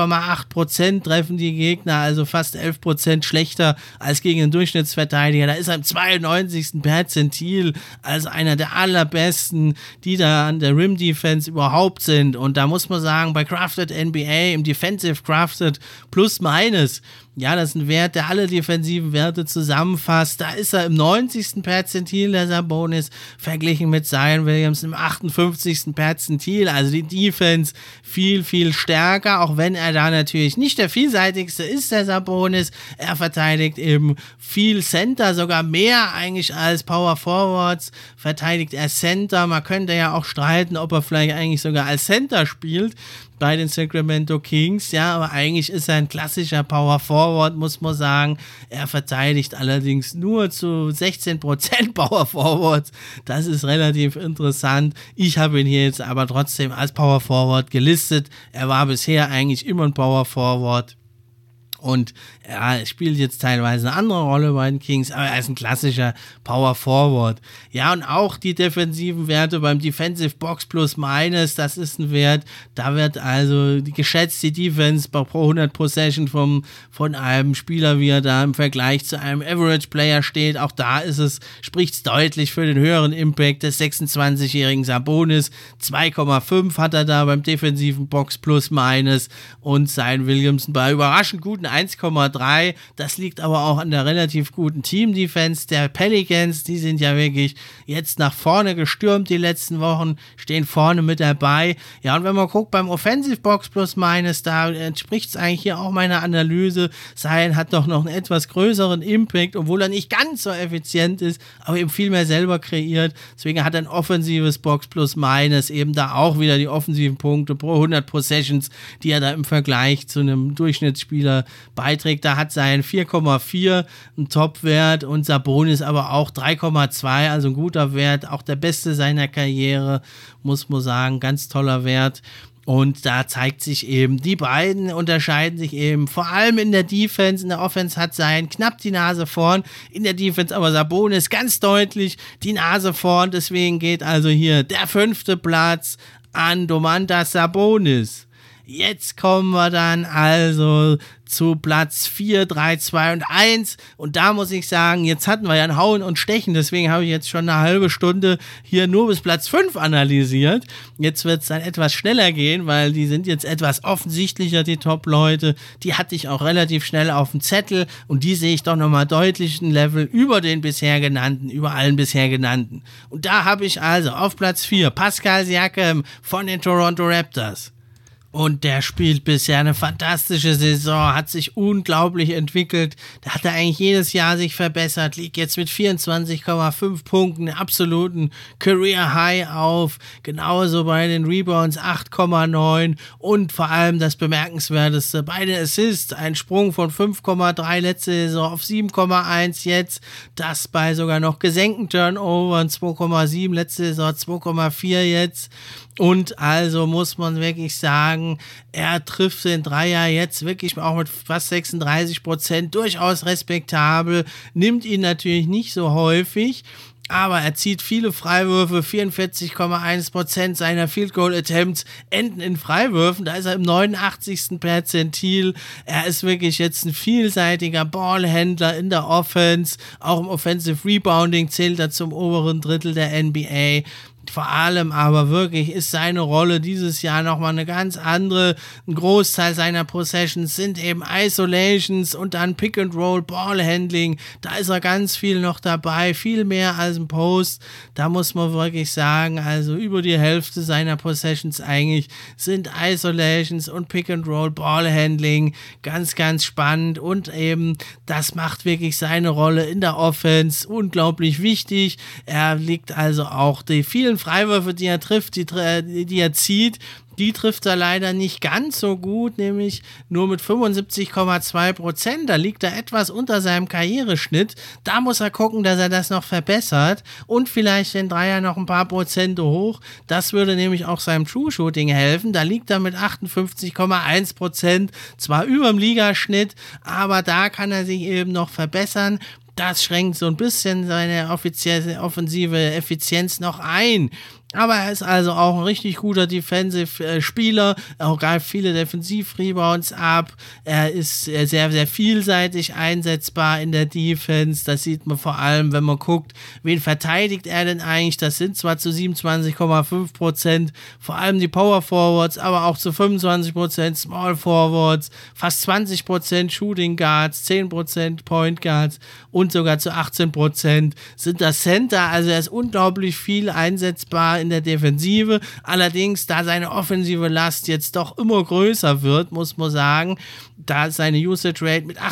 10,8% treffen die Gegner, also fast 11% schlechter als gegen den Durchschnittsverteidiger. Da ist er im 92. Perzentil, also einer der allerbesten, die da an der Rim Defense überhaupt sind. Und da muss man sagen, bei Crafted NBA, im Defensive Crafted plus minus, ja, das ist ein Wert, der alle defensiven Werte zusammenfasst. Da ist er im 90. Perzentil, der Sabonis, verglichen mit Zion Williams im 58. Perzentil. Also die Defense viel, viel stärker, auch wenn er da natürlich nicht der vielseitigste ist, der Sabonis. Er verteidigt eben viel Center, sogar mehr eigentlich als Power Forwards. Verteidigt er Center. Man könnte ja auch streiten, ob er vielleicht eigentlich sogar als Center spielt bei den Sacramento Kings, ja, aber eigentlich ist er ein klassischer Power Forward, muss man sagen. Er verteidigt allerdings nur zu 16% Power Forwards. Das ist relativ interessant. Ich habe ihn hier jetzt aber trotzdem als Power Forward gelistet. Er war bisher eigentlich immer ein Power Forward. Und er spielt jetzt teilweise eine andere Rolle bei den Kings, aber er ist ein klassischer Power Forward. Ja, und auch die defensiven Werte beim Defensive Box plus minus, das ist ein Wert, da wird also die geschätzte Defense pro 100 Possession von einem Spieler, wie er da im Vergleich zu einem Average Player steht. Auch da spricht es deutlich für den höheren Impact des 26-jährigen Sabonis. 2,5 hat er da beim defensiven Box plus minus und Zion Williamson bei überraschend guten 1,3. Das liegt aber auch an der relativ guten Team-Defense der Pelicans. Die sind ja wirklich jetzt nach vorne gestürmt die letzten Wochen, stehen vorne mit dabei. Ja, und wenn man guckt beim Offensive Box plus minus, da entspricht es eigentlich hier auch meiner Analyse. Zion hat doch noch einen etwas größeren Impact, obwohl er nicht ganz so effizient ist, aber eben viel mehr selber kreiert. Deswegen hat er ein offensives Box plus minus eben da auch wieder die offensiven Punkte pro 100 Possessions, die er da im Vergleich zu einem Durchschnittsspieler beiträgt. Da hat Zion 4,4 einen Top-Wert und Sabonis aber auch 3,2, also ein guter Wert, auch der beste seiner Karriere, muss man sagen, ganz toller Wert. Und da zeigt sich eben, die beiden unterscheiden sich eben vor allem in der Defense. In der Offense hat Zion knapp die Nase vorn, in der Defense aber Sabonis ganz deutlich die Nase vorn. Deswegen geht also hier der 5. Platz an Domantas Sabonis. Jetzt kommen wir dann also zu Platz 4, 3, 2 und 1 und da muss ich sagen, jetzt hatten wir ja ein Hauen und Stechen, deswegen habe ich jetzt schon eine halbe Stunde hier nur bis Platz 5 analysiert. Jetzt wird es dann etwas schneller gehen, weil die sind jetzt etwas offensichtlicher, die Top-Leute, die hatte ich auch relativ schnell auf dem Zettel und die sehe ich doch nochmal deutlich ein Level über den bisher genannten, über allen bisher genannten. Und da habe ich also auf Platz 4 Pascal Siakam von den Toronto Raptors. Und der spielt bisher eine fantastische Saison, hat sich unglaublich entwickelt. Da hat er eigentlich jedes Jahr sich verbessert, liegt jetzt mit 24,5 Punkten, absoluten Career High auf. Genauso bei den Rebounds 8,9 und vor allem das Bemerkenswerteste, bei den Assists, ein Sprung von 5,3 letzte Saison auf 7,1 jetzt. Das bei sogar noch gesenkten Turnovern, 2,7 letzte Saison, 2,4 jetzt. Und also muss man wirklich sagen, er trifft den Dreier jetzt wirklich auch mit fast 36% durchaus respektabel, nimmt ihn natürlich nicht so häufig, aber er zieht viele Freiwürfe, 44,1% seiner Field Goal Attempts enden in Freiwürfen, da ist er im 89. Perzentil, er ist wirklich jetzt ein vielseitiger Ballhändler in der Offense, auch im Offensive Rebounding zählt er zum oberen Drittel der NBA. Vor allem aber wirklich ist seine Rolle dieses Jahr nochmal eine ganz andere. Ein Großteil seiner Possessions sind eben Isolations und dann Pick-and-Roll, Ballhandling. Da ist er ganz viel noch dabei, viel mehr als im Post. Da muss man wirklich sagen, also über die Hälfte seiner Possessions eigentlich sind Isolations und Pick-and-Roll, Ballhandling. Ganz, ganz spannend und eben das macht wirklich seine Rolle in der Offense unglaublich wichtig. Er liegt also auch die vielen Freiwürfe, die er trifft, die er zieht, die trifft er leider nicht ganz so gut, nämlich nur mit 75,2%. Da liegt er etwas unter seinem Karriereschnitt. Da muss er gucken, dass er das noch verbessert und vielleicht den Dreier noch ein paar Prozente hoch. Das würde nämlich auch seinem True Shooting helfen. Da liegt er mit 58,1%, zwar über dem Ligaschnitt, aber da kann er sich eben noch verbessern. Das schränkt so ein bisschen seine offensive Effizienz noch ein. Aber er ist also auch ein richtig guter Defensive-Spieler, auch greift viele Defensiv-Rebounds ab. Er ist sehr, sehr vielseitig einsetzbar in der Defense. Das sieht man vor allem, wenn man guckt, wen verteidigt er denn eigentlich. Das sind zwar zu 27,5%, vor allem die Power Forwards, aber auch zu 25% Small Forwards, fast 20% Shooting Guards, 10% Point Guards und sogar zu 18% sind das Center. Also er ist unglaublich viel einsetzbar in der Defensive, allerdings da seine offensive Last jetzt doch immer größer wird, muss man sagen, da ist seine Usage Rate mit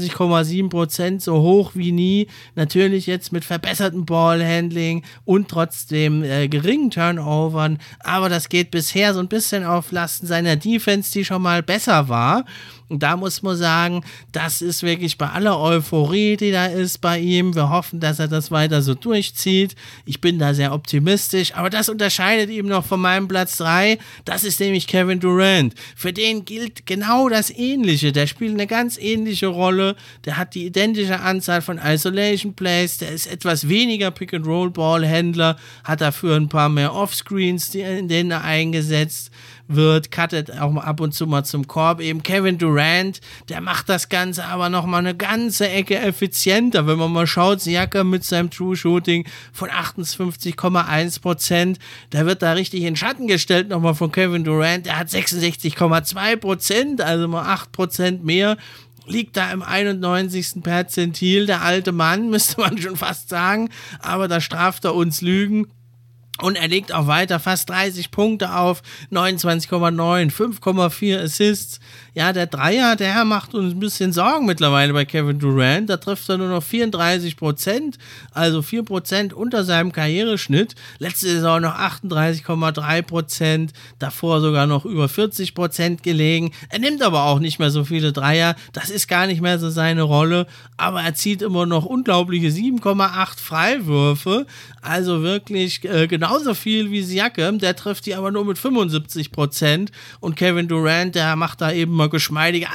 28,7% so hoch wie nie, natürlich jetzt mit verbessertem Ballhandling und trotzdem geringen Turnovern, aber das geht bisher so ein bisschen auf Lasten seiner Defense, die schon mal besser war. Und da muss man sagen, das ist wirklich bei aller Euphorie, die da ist bei ihm. Wir hoffen, dass er das weiter so durchzieht. Ich bin da sehr optimistisch, aber das unterscheidet ihn noch von meinem Platz 3. Das ist nämlich Kevin Durant. Für den gilt genau das Ähnliche. Der spielt eine ganz ähnliche Rolle. Der hat die identische Anzahl von Isolation Plays. Der ist etwas weniger Pick-and-Roll-Ballhändler, hat dafür ein paar mehr Offscreens, in denen er eingesetzt wird, cuttet auch ab und zu mal zum Korb. Eben Kevin Durant, der macht das Ganze aber nochmal eine ganze Ecke effizienter. Wenn man mal schaut, Siakam mit seinem True Shooting von 58,1%, der wird da richtig in Schatten gestellt nochmal von Kevin Durant. Der hat 66,2%, also mal 8% mehr. Liegt da im 91. Perzentil, der alte Mann, müsste man schon fast sagen, aber da straft er uns Lügen. Und er legt auch weiter fast 30 Punkte auf, 29,9, 5,4 Assists. Ja, der Dreier, der macht uns ein bisschen Sorgen mittlerweile bei Kevin Durant. Da trifft er nur noch 34%, also 4% unter seinem Karriereschnitt. Letzte Saison noch 38,3%, davor sogar noch über 40% gelegen. Er nimmt aber auch nicht mehr so viele Dreier. Das ist gar nicht mehr so seine Rolle. Aber er zieht immer noch unglaubliche 7,8 Freiwürfe. Also wirklich genauso viel wie Siakam, der trifft die aber nur mit 75%. Und Kevin Durant, der macht da eben mal geschmeidige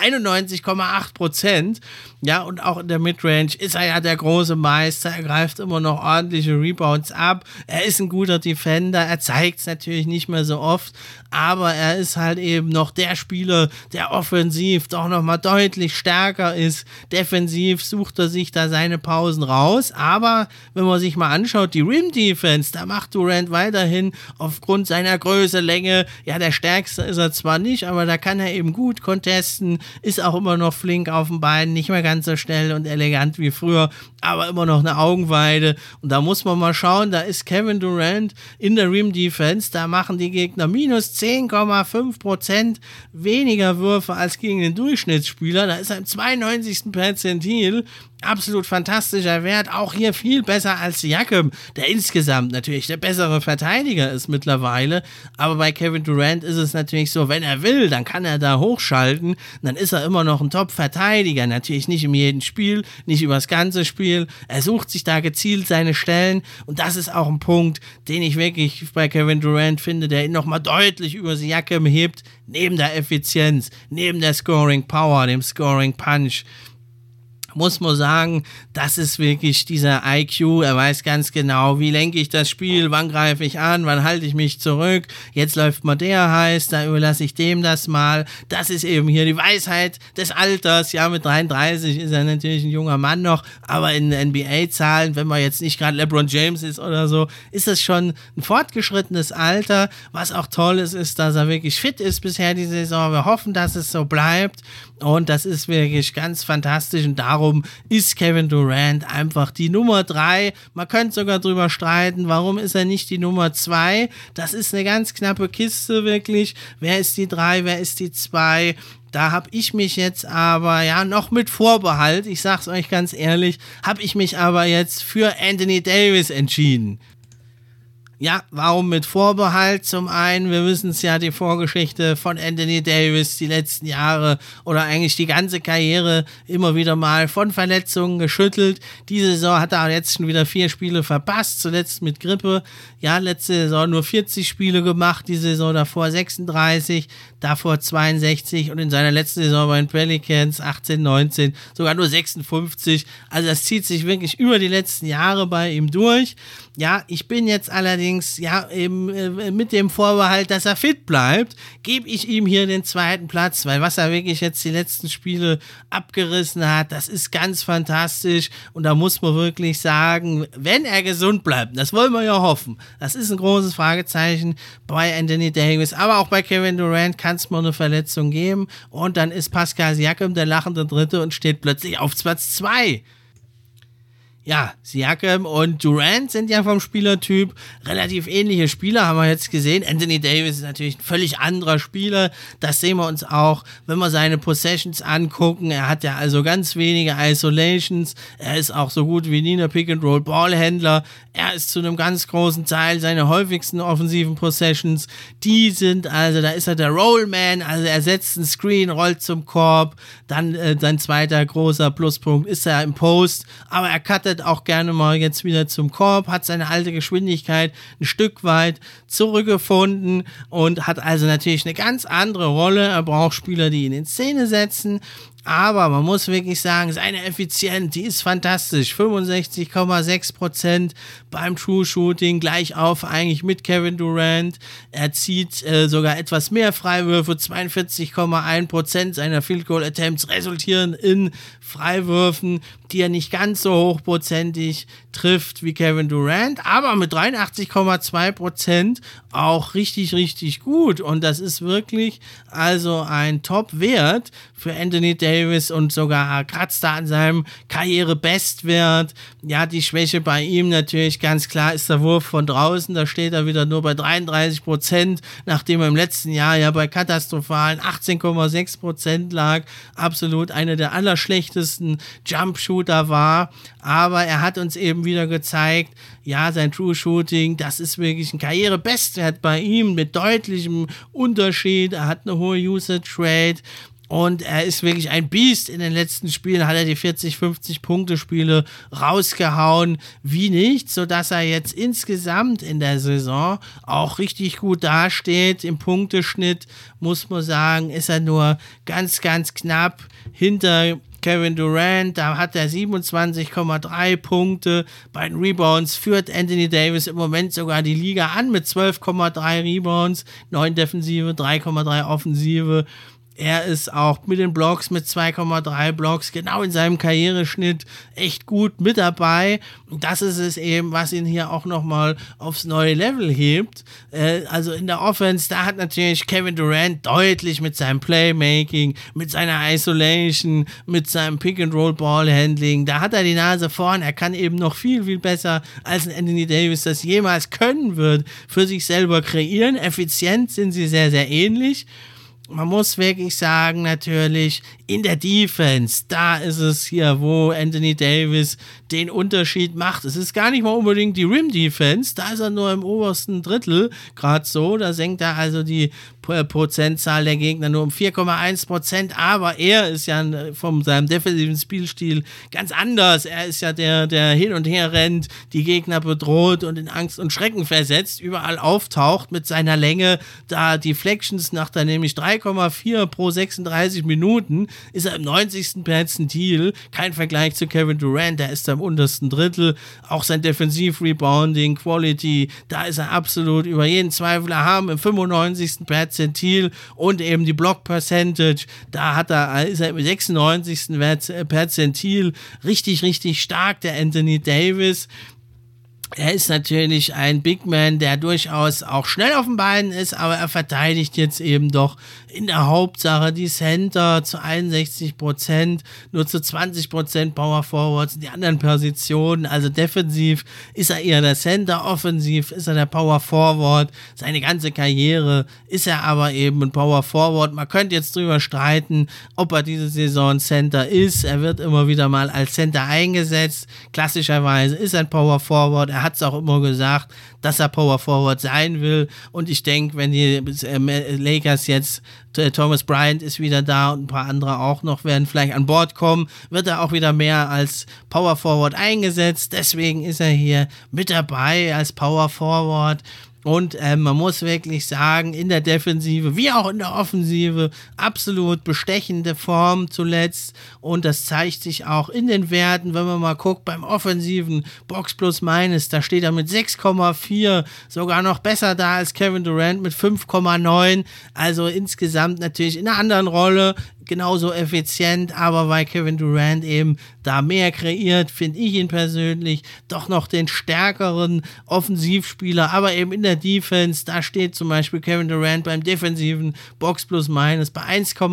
91,8%. Ja, und auch in der Midrange ist er ja der große Meister. Er greift immer noch ordentliche Rebounds ab. Er ist ein guter Defender. Er zeigt es natürlich nicht mehr so oft, aber er ist halt eben noch der Spieler, der offensiv doch nochmal deutlich stärker ist. Defensiv sucht er sich da seine Pausen raus, aber wenn man sich mal anschaut, die Rim-Defense, da macht Durant weiterhin aufgrund seiner Größe, Länge, ja, der Stärkste ist er zwar nicht, aber da kann er eben gut contesten, ist auch immer noch flink auf den Beinen, nicht mehr ganz so schnell und elegant wie früher, aber immer noch eine Augenweide. Und da muss man mal schauen, da ist Kevin Durant in der Rim-Defense, da machen die Gegner minus 10,5% weniger Würfe als gegen den Durchschnittsspieler. Da ist er im 92. Perzentil. Absolut fantastischer Wert. Auch hier viel besser als Siakam, der insgesamt natürlich der bessere Verteidiger ist mittlerweile. Aber bei Kevin Durant ist es natürlich so, wenn er will, dann kann er da hochschalten. Dann ist er immer noch ein Top-Verteidiger. Natürlich nicht in jedem Spiel, nicht über das ganze Spiel. Er sucht sich da gezielt seine Stellen. Und das ist auch ein Punkt, den ich wirklich bei Kevin Durant finde, der ihn nochmal deutlich über Siakam hebt. Neben der Effizienz, neben der Scoring Power, dem Scoring Punch. muss man sagen, das ist wirklich dieser IQ, er weiß ganz genau, wie lenke ich das Spiel, wann greife ich an, wann halte ich mich zurück, jetzt läuft mal der heiß, da überlasse ich dem das mal, das ist eben hier die Weisheit des Alters, ja mit 33 ist er natürlich ein junger Mann noch, aber in NBA-Zahlen, wenn man jetzt nicht gerade LeBron James ist oder so, ist das schon ein fortgeschrittenes Alter, was auch toll ist, dass er wirklich fit ist bisher die Saison, wir hoffen, dass es so bleibt und das ist wirklich ganz fantastisch und darum ist Kevin Durant einfach die Nummer 3. Man könnte sogar drüber streiten, warum ist er nicht die Nummer 2? Das ist eine ganz knappe Kiste wirklich. Wer ist die 3, wer ist die 2? Da habe ich mich jetzt aber, ja, noch mit Vorbehalt, ich sag's euch ganz ehrlich, habe ich mich aber jetzt für Anthony Davis entschieden. Ja, warum mit Vorbehalt? Zum einen, wir wissen es ja, die Vorgeschichte von Anthony Davis, die letzten Jahre oder eigentlich die ganze Karriere immer wieder mal von Verletzungen geschüttelt. Diese Saison hat er jetzt schon wieder 4 Spiele verpasst, zuletzt mit Grippe. Ja, letzte Saison nur 40 Spiele gemacht, die Saison davor 36, davor 62 und in seiner letzten Saison bei den Pelicans 18, 19 sogar nur 56. Also das zieht sich wirklich über die letzten Jahre bei ihm durch. Ja, ich bin jetzt allerdings, ja, eben mit dem Vorbehalt, dass er fit bleibt, gebe ich ihm hier den 2. Platz, weil was er wirklich jetzt die letzten Spiele abgerissen hat, das ist ganz fantastisch und da muss man wirklich sagen, wenn er gesund bleibt, das wollen wir ja hoffen, das ist ein großes Fragezeichen bei Anthony Davis, aber auch bei Kevin Durant kann es mal eine Verletzung geben und dann ist Pascal Siakam der lachende Dritte und steht plötzlich auf Platz 2. Ja, Siakam und Durant sind ja vom Spielertyp relativ ähnliche Spieler, haben wir jetzt gesehen. Anthony Davis ist natürlich ein völlig anderer Spieler. Das sehen wir uns auch, wenn wir seine Possessions angucken. Er hat ja also ganz wenige Isolations. Er ist auch so gut wie nie ein Pick-and-Roll-Ballhändler. Er ist zu einem ganz großen Teil seine häufigsten offensiven Possessions. Die sind also, da ist er der Rollman, also er setzt einen Screen, rollt zum Korb. Dann sein zweiter großer Pluspunkt ist er im Post, aber er cuttet auch gerne mal jetzt wieder zum Korb, hat seine alte Geschwindigkeit ein Stück weit zurückgefunden und hat also natürlich eine ganz andere Rolle. Er braucht Spieler, die ihn in Szene setzen. Aber man muss wirklich sagen, seine Effizienz, die ist fantastisch. 65,6% beim True Shooting, gleich auf eigentlich mit Kevin Durant. Er zieht sogar etwas mehr Freiwürfe, 42,1% seiner Field Goal Attempts resultieren in Freiwürfen, die er nicht ganz so hochprozentig trifft wie Kevin Durant, aber mit 83,2% auch richtig, richtig gut. Und das ist wirklich also ein Top-Wert für Anthony Davis und sogar kratzt da an seinem Karriere-Bestwert. Ja, die Schwäche bei ihm natürlich ganz klar ist der Wurf von draußen. Da steht er wieder nur bei 33%, nachdem er im letzten Jahr ja bei katastrophalen 18,6% lag. Absolut einer der allerschlechtesten Jump-Shooter war. Aber er hat uns eben wieder gezeigt, ja, sein True Shooting, das ist wirklich ein Karriere-Bestwert bei ihm mit deutlichem Unterschied. Er hat eine hohe Usage Rate. Und er ist wirklich ein Biest. In den letzten Spielen hat er die 40-50-Punkte-Spiele rausgehauen wie nichts, sodass er jetzt insgesamt in der Saison auch richtig gut dasteht. Im Punkteschnitt, muss man sagen, ist er nur ganz, ganz knapp hinter Kevin Durant. Da hat er 27,3 Punkte. Bei den Rebounds führt Anthony Davis im Moment sogar die Liga an mit 12,3 Rebounds, 9 Defensive, 3,3 Offensive. Er ist auch mit den Blocks, mit 2,3 Blocks, genau in seinem Karriereschnitt echt gut mit dabei. Und das ist es eben, was ihn hier auch nochmal aufs neue Level hebt. Also in der Offense, da hat natürlich Kevin Durant deutlich mit seinem Playmaking, mit seiner Isolation, mit seinem Pick-and-Roll-Ball-Handling, da hat er die Nase vorn. Er kann eben noch viel, viel besser, als ein Anthony Davis das jemals können wird, für sich selber kreieren. Effizient sind sie sehr, sehr ähnlich. Man muss wirklich sagen, natürlich, in der Defense, da ist es hier, wo Anthony Davis den Unterschied macht. Es ist gar nicht mal unbedingt die Rim-Defense, da ist er nur im obersten Drittel, gerade so, da senkt er also die Prozentzahl der Gegner nur um 4,1%, aber er ist ja von seinem defensiven Spielstil ganz anders. Er ist ja der hin und her rennt, die Gegner bedroht und in Angst und Schrecken versetzt, überall auftaucht mit seiner Länge, da Deflections nach da nämlich 3,3 2,4 pro 36 Minuten, ist er im 90. Perzentil. Kein Vergleich zu Kevin Durant, der ist da im untersten Drittel. Auch sein Defensiv-Rebounding, Quality, da ist er absolut über jeden Zweifel erhaben, im 95. Perzentil. Und eben die Block-Percentage, da ist er im 96. Perzentil. Richtig, richtig stark, der Anthony Davis. Er ist natürlich ein Big Man, der durchaus auch schnell auf den Beinen ist, aber er verteidigt jetzt eben doch in der Hauptsache die Center zu 61%, nur zu 20% Power Forwards in die anderen Positionen. Also defensiv ist er eher der Center, offensiv ist er der Power Forward. Seine ganze Karriere ist er aber eben ein Power Forward. Man könnte jetzt drüber streiten, ob er diese Saison Center ist. Er wird immer wieder mal als Center eingesetzt. Klassischerweise ist er ein Power Forward. Er hat es auch immer gesagt, dass er Power Forward sein will. Und ich denke, wenn die Lakers jetzt, Thomas Bryant ist wieder da und ein paar andere auch noch, werden vielleicht an Bord kommen, wird er auch wieder mehr als Power Forward eingesetzt. Deswegen ist er hier mit dabei als Power Forward. Und man muss wirklich sagen, in der Defensive wie auch in der Offensive absolut bestechende Form zuletzt. Und das zeigt sich auch in den Werten, wenn man mal guckt, beim offensiven Box plus minus, da steht er mit 6,4, sogar noch besser da als Kevin Durant mit 5,9. Also insgesamt natürlich in einer anderen Rolle, genauso effizient, aber weil Kevin Durant eben da mehr kreiert, finde ich ihn persönlich doch noch den stärkeren Offensivspieler, aber eben in der Defense, da steht zum Beispiel Kevin Durant beim defensiven Box plus minus bei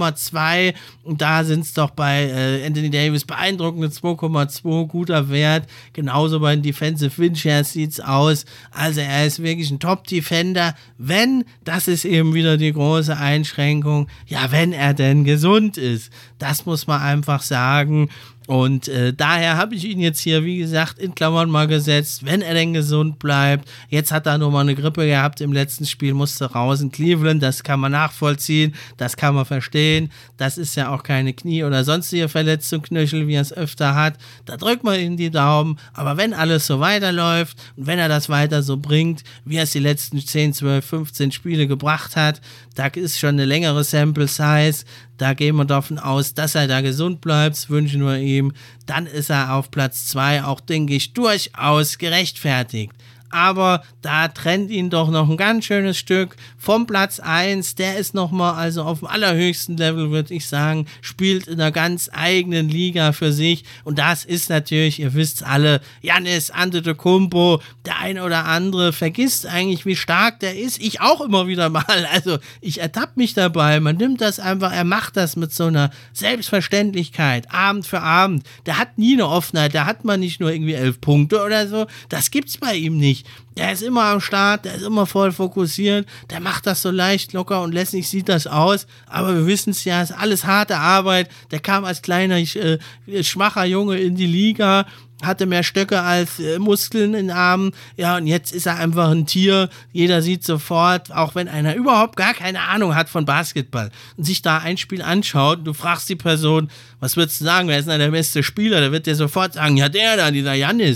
1,2 und da sind es doch bei Anthony Davis beeindruckende 2,2, guter Wert, genauso bei den Defensive Win Shares sieht es aus, also er ist wirklich ein Top-Defender, wenn, das ist eben wieder die große Einschränkung, ja, wenn er denn gesund ist. Das muss man einfach sagen. Und daher habe ich ihn jetzt hier, wie gesagt, in Klammern mal gesetzt, wenn er denn gesund bleibt. Jetzt hat er nur mal eine Grippe gehabt im letzten Spiel, musste raus in Cleveland, das kann man nachvollziehen, das kann man verstehen. Das ist ja auch keine Knie- oder sonstige Verletzung, Knöchel, wie er es öfter hat. Da drückt man ihm die Daumen. Aber wenn alles so weiterläuft und wenn er das weiter so bringt, wie er es die letzten 10, 12, 15 Spiele gebracht hat, da ist schon eine längere Sample Size, da gehen wir davon aus, dass er da gesund bleibt, das wünschen wir ihm. Dann ist er auf Platz 2 auch, denke ich, durchaus gerechtfertigt. Aber da trennt ihn doch noch ein ganz schönes Stück vom Platz 1. Der ist nochmal also auf dem allerhöchsten Level, würde ich sagen, spielt in einer ganz eigenen Liga für sich. Und das ist natürlich, ihr wisst alle, Giannis Antetokounmpo. Der eine oder andere vergisst eigentlich, wie stark der ist. Ich auch immer wieder mal. Also ich ertappe mich dabei. Man nimmt das einfach, er macht das mit so einer Selbstverständlichkeit, Abend für Abend. Der hat nie eine Offenheit, da hat man nicht nur irgendwie 11 Punkte oder so. Das gibt's bei ihm nicht. Der ist immer am Start, der ist immer voll fokussiert, der macht das so leicht, locker und lässig sieht das aus, aber wir wissen es ja, ist alles harte Arbeit, der kam als kleiner, schwacher Junge in die Liga, hatte mehr Stöcke als Muskeln in den Armen, ja, und jetzt ist er einfach ein Tier, jeder sieht sofort, auch wenn einer überhaupt gar keine Ahnung hat von Basketball und sich da ein Spiel anschaut, du fragst die Person, was würdest du sagen, wer ist denn der beste Spieler, der wird dir sofort sagen, ja, der da, dieser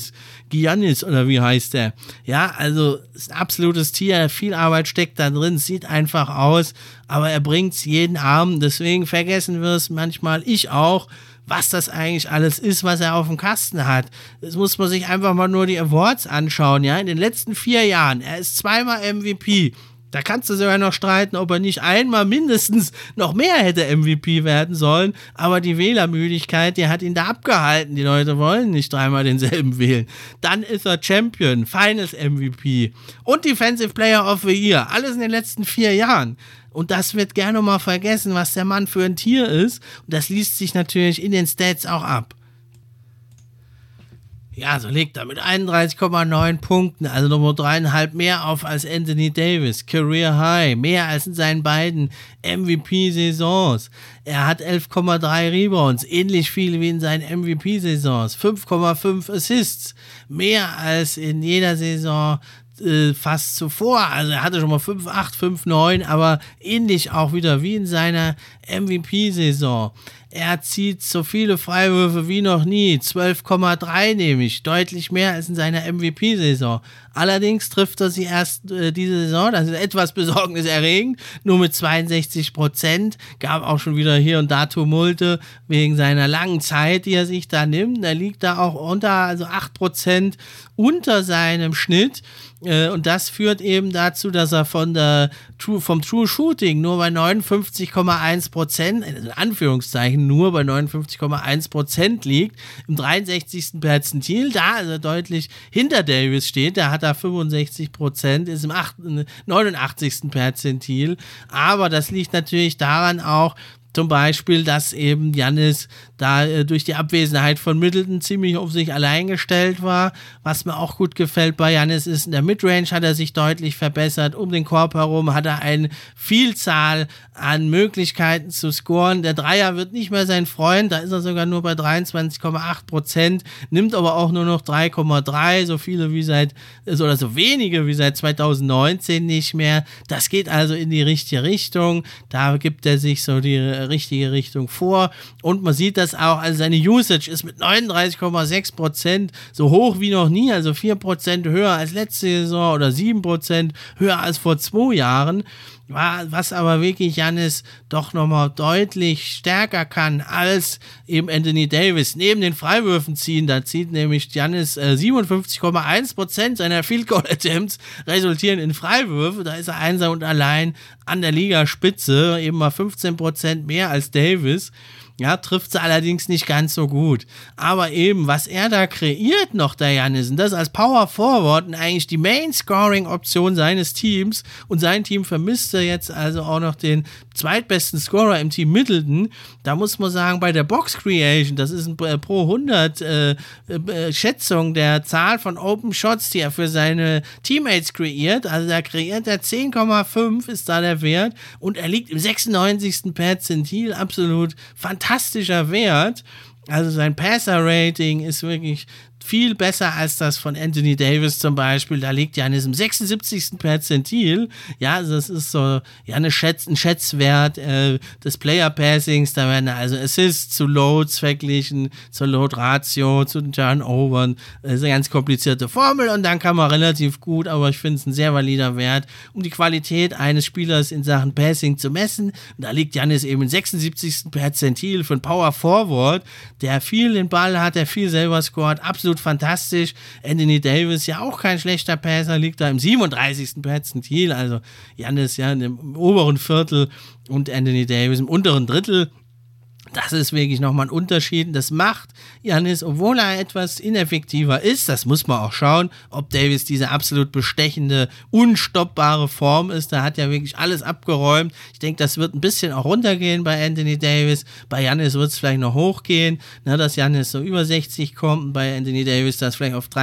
Giannis oder wie heißt der, ja, also ist ein absolutes Tier, viel Arbeit steckt da drin, sieht einfach aus, aber er bringt's jeden Abend, deswegen vergessen wir es manchmal, ich auch, was das eigentlich alles ist, was er auf dem Kasten hat. Das muss man sich einfach mal nur die Awards anschauen, ja. In den letzten 4 Jahren, er ist zweimal MVP. Da kannst du sogar noch streiten, ob er nicht einmal mindestens noch mehr hätte MVP werden sollen. Aber die Wählermüdigkeit, die hat ihn da abgehalten. Die Leute wollen nicht dreimal denselben wählen. Dann ist er Champion, Finals MVP und Defensive Player of the Year. Alles in den letzten 4 Jahren. Und das wird gerne mal vergessen, was der Mann für ein Tier ist. Und das liest sich natürlich in den Stats auch ab. Ja, so legt er mit 31,9 Punkten, also nochmal 3,5 mehr auf als Anthony Davis. Career High, mehr als in seinen beiden MVP-Saisons. Er hat 11,3 Rebounds, ähnlich viel wie in seinen MVP-Saisons. 5,5 Assists, mehr als in jeder Saison fast zuvor, also er hatte schon mal 5,8, 5,9, aber ähnlich auch wieder wie in seiner MVP-Saison. er zieht so viele Freiwürfe wie noch nie, 12,3 nämlich, deutlich mehr als in seiner MVP-Saison. Allerdings trifft er sie erst diese Saison, das ist etwas besorgniserregend, nur mit 62%, gab auch schon wieder hier und da Tumulte wegen seiner langen Zeit, die er sich da nimmt. Er liegt da auch also 8% unter seinem Schnitt. Und das führt eben dazu, dass er vom True Shooting nur bei 59,1%, in Anführungszeichen nur bei 59,1% liegt, im 63. Perzentil, da also deutlich hinter Davis steht, da hat er 65%, ist im 89. Perzentil, aber das liegt natürlich daran auch, zum Beispiel, dass eben Giannis da durch die Abwesenheit von Middleton ziemlich auf sich allein gestellt war. Was mir auch gut gefällt bei Giannis ist, in der Midrange hat er sich deutlich verbessert. Um den Korb herum hat er eine Vielzahl an Möglichkeiten zu scoren. Der Dreier wird nicht mehr sein Freund, da ist er sogar nur bei 23,8%, nimmt aber auch nur noch 3,3, so wenige wie seit 2019 nicht mehr. Das geht also in die richtige Richtung. Da gibt er sich so die richtige Richtung vor und man sieht das auch, also seine Usage ist mit 39,6% so hoch wie noch nie, also 4% höher als letzte Saison oder 7% höher als vor 2 Jahren, was aber wirklich Giannis doch nochmal deutlich stärker kann als eben Anthony Davis. Neben den Freiwürfen ziehen, da zieht nämlich Giannis 57,1% seiner Field Goal Attempts resultieren in Freiwürfe, da ist er einsam und allein an der Ligaspitze, eben mal 15% mehr als Davis. Ja, trifft sie allerdings nicht ganz so gut. Aber eben, was er da kreiert noch, der Giannis, und das als Power Forward und eigentlich die Main-Scoring-Option seines Teams, und sein Team vermisste jetzt also auch noch den zweitbesten Scorer im Team Middleton. Da muss man sagen, bei der Box Creation, das ist pro 100 Schätzung der Zahl von Open Shots, die er für seine Teammates kreiert. Also da kreiert er 10,5 ist da der Wert und er liegt im 96. Perzentil, absolut fantastischer Wert. Also sein Passer-Rating ist wirklich viel besser als das von Anthony Davis zum Beispiel. Da liegt Giannis im 76. Perzentil. Ja, also das ist so ja ein Schätzwert des Player-Passings. Da werden also Assists zu Loads verglichen, zur Load-Ratio, zu den Turnovern. Das ist eine ganz komplizierte Formel und dann kann man relativ gut, aber ich finde es ein sehr valider Wert, um die Qualität eines Spielers in Sachen Passing zu messen. Und da liegt Giannis eben im 76. Perzentil für einen Power Forward, der viel den Ball hat, der viel selber scoret, absolut fantastisch. Anthony Davis ja auch kein schlechter Passer, liegt da im 37. Perzentil, also Giannis ja im oberen Viertel und Anthony Davis im unteren Drittel. Das ist wirklich nochmal ein Unterschied. Das macht Giannis, obwohl er etwas ineffektiver ist, das muss man auch schauen, ob Davis diese absolut bestechende, unstoppbare Form ist. Da hat ja wirklich alles abgeräumt. Ich denke, das wird ein bisschen auch runtergehen bei Anthony Davis. Bei Giannis wird es vielleicht noch hochgehen, dass Giannis so über 60 kommt. Und bei Anthony Davis, das vielleicht auf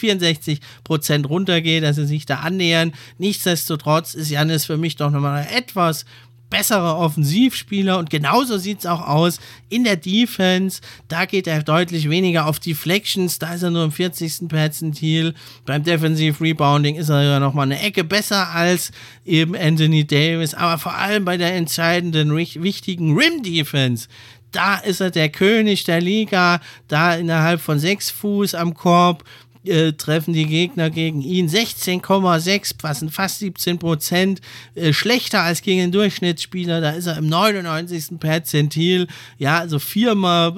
63-64% runtergeht, dass sie sich da annähern. Nichtsdestotrotz ist Giannis für mich doch nochmal etwas bessere Offensivspieler und genauso sieht es auch aus in der Defense. Da geht er deutlich weniger auf Deflections, da ist er nur im 40. Perzentil. Beim Defensive Rebounding ist er ja nochmal eine Ecke besser als eben Anthony Davis, aber vor allem bei der entscheidenden, wichtigen Rim Defense, da ist er der König der Liga, da innerhalb von 6 Fuß am Korb treffen die Gegner gegen ihn 16,6, fast 17%, schlechter als gegen den Durchschnittsspieler, da ist er im 99. Perzentil, ja, also viermal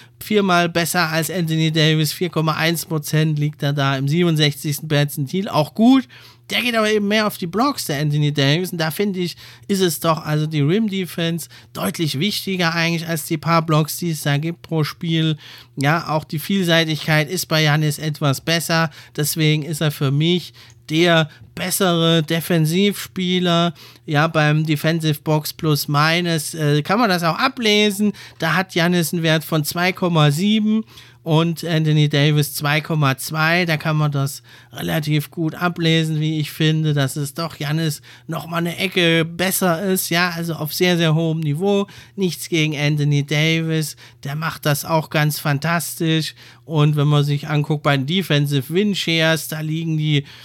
besser als Anthony Davis, 4,1% liegt er da im 67. Perzentil, auch gut. Der geht aber eben mehr auf die Blocks, der Anthony Davis, und da finde ich, ist es doch, also die Rim-Defense deutlich wichtiger eigentlich als die paar Blocks, die es da gibt pro Spiel. Ja, auch die Vielseitigkeit ist bei Giannis etwas besser, deswegen ist er für mich der bessere Defensivspieler, ja, beim Defensive Box Plus Minus kann man das auch ablesen, da hat Giannis einen Wert von 2,7 und Anthony Davis 2,2, da kann man das relativ gut ablesen, wie ich finde, dass es doch Giannis nochmal eine Ecke besser ist, ja, also auf sehr, sehr hohem Niveau, nichts gegen Anthony Davis, der macht das auch ganz fantastisch Und wenn man sich anguckt bei den Defensive Win Shares, da liegen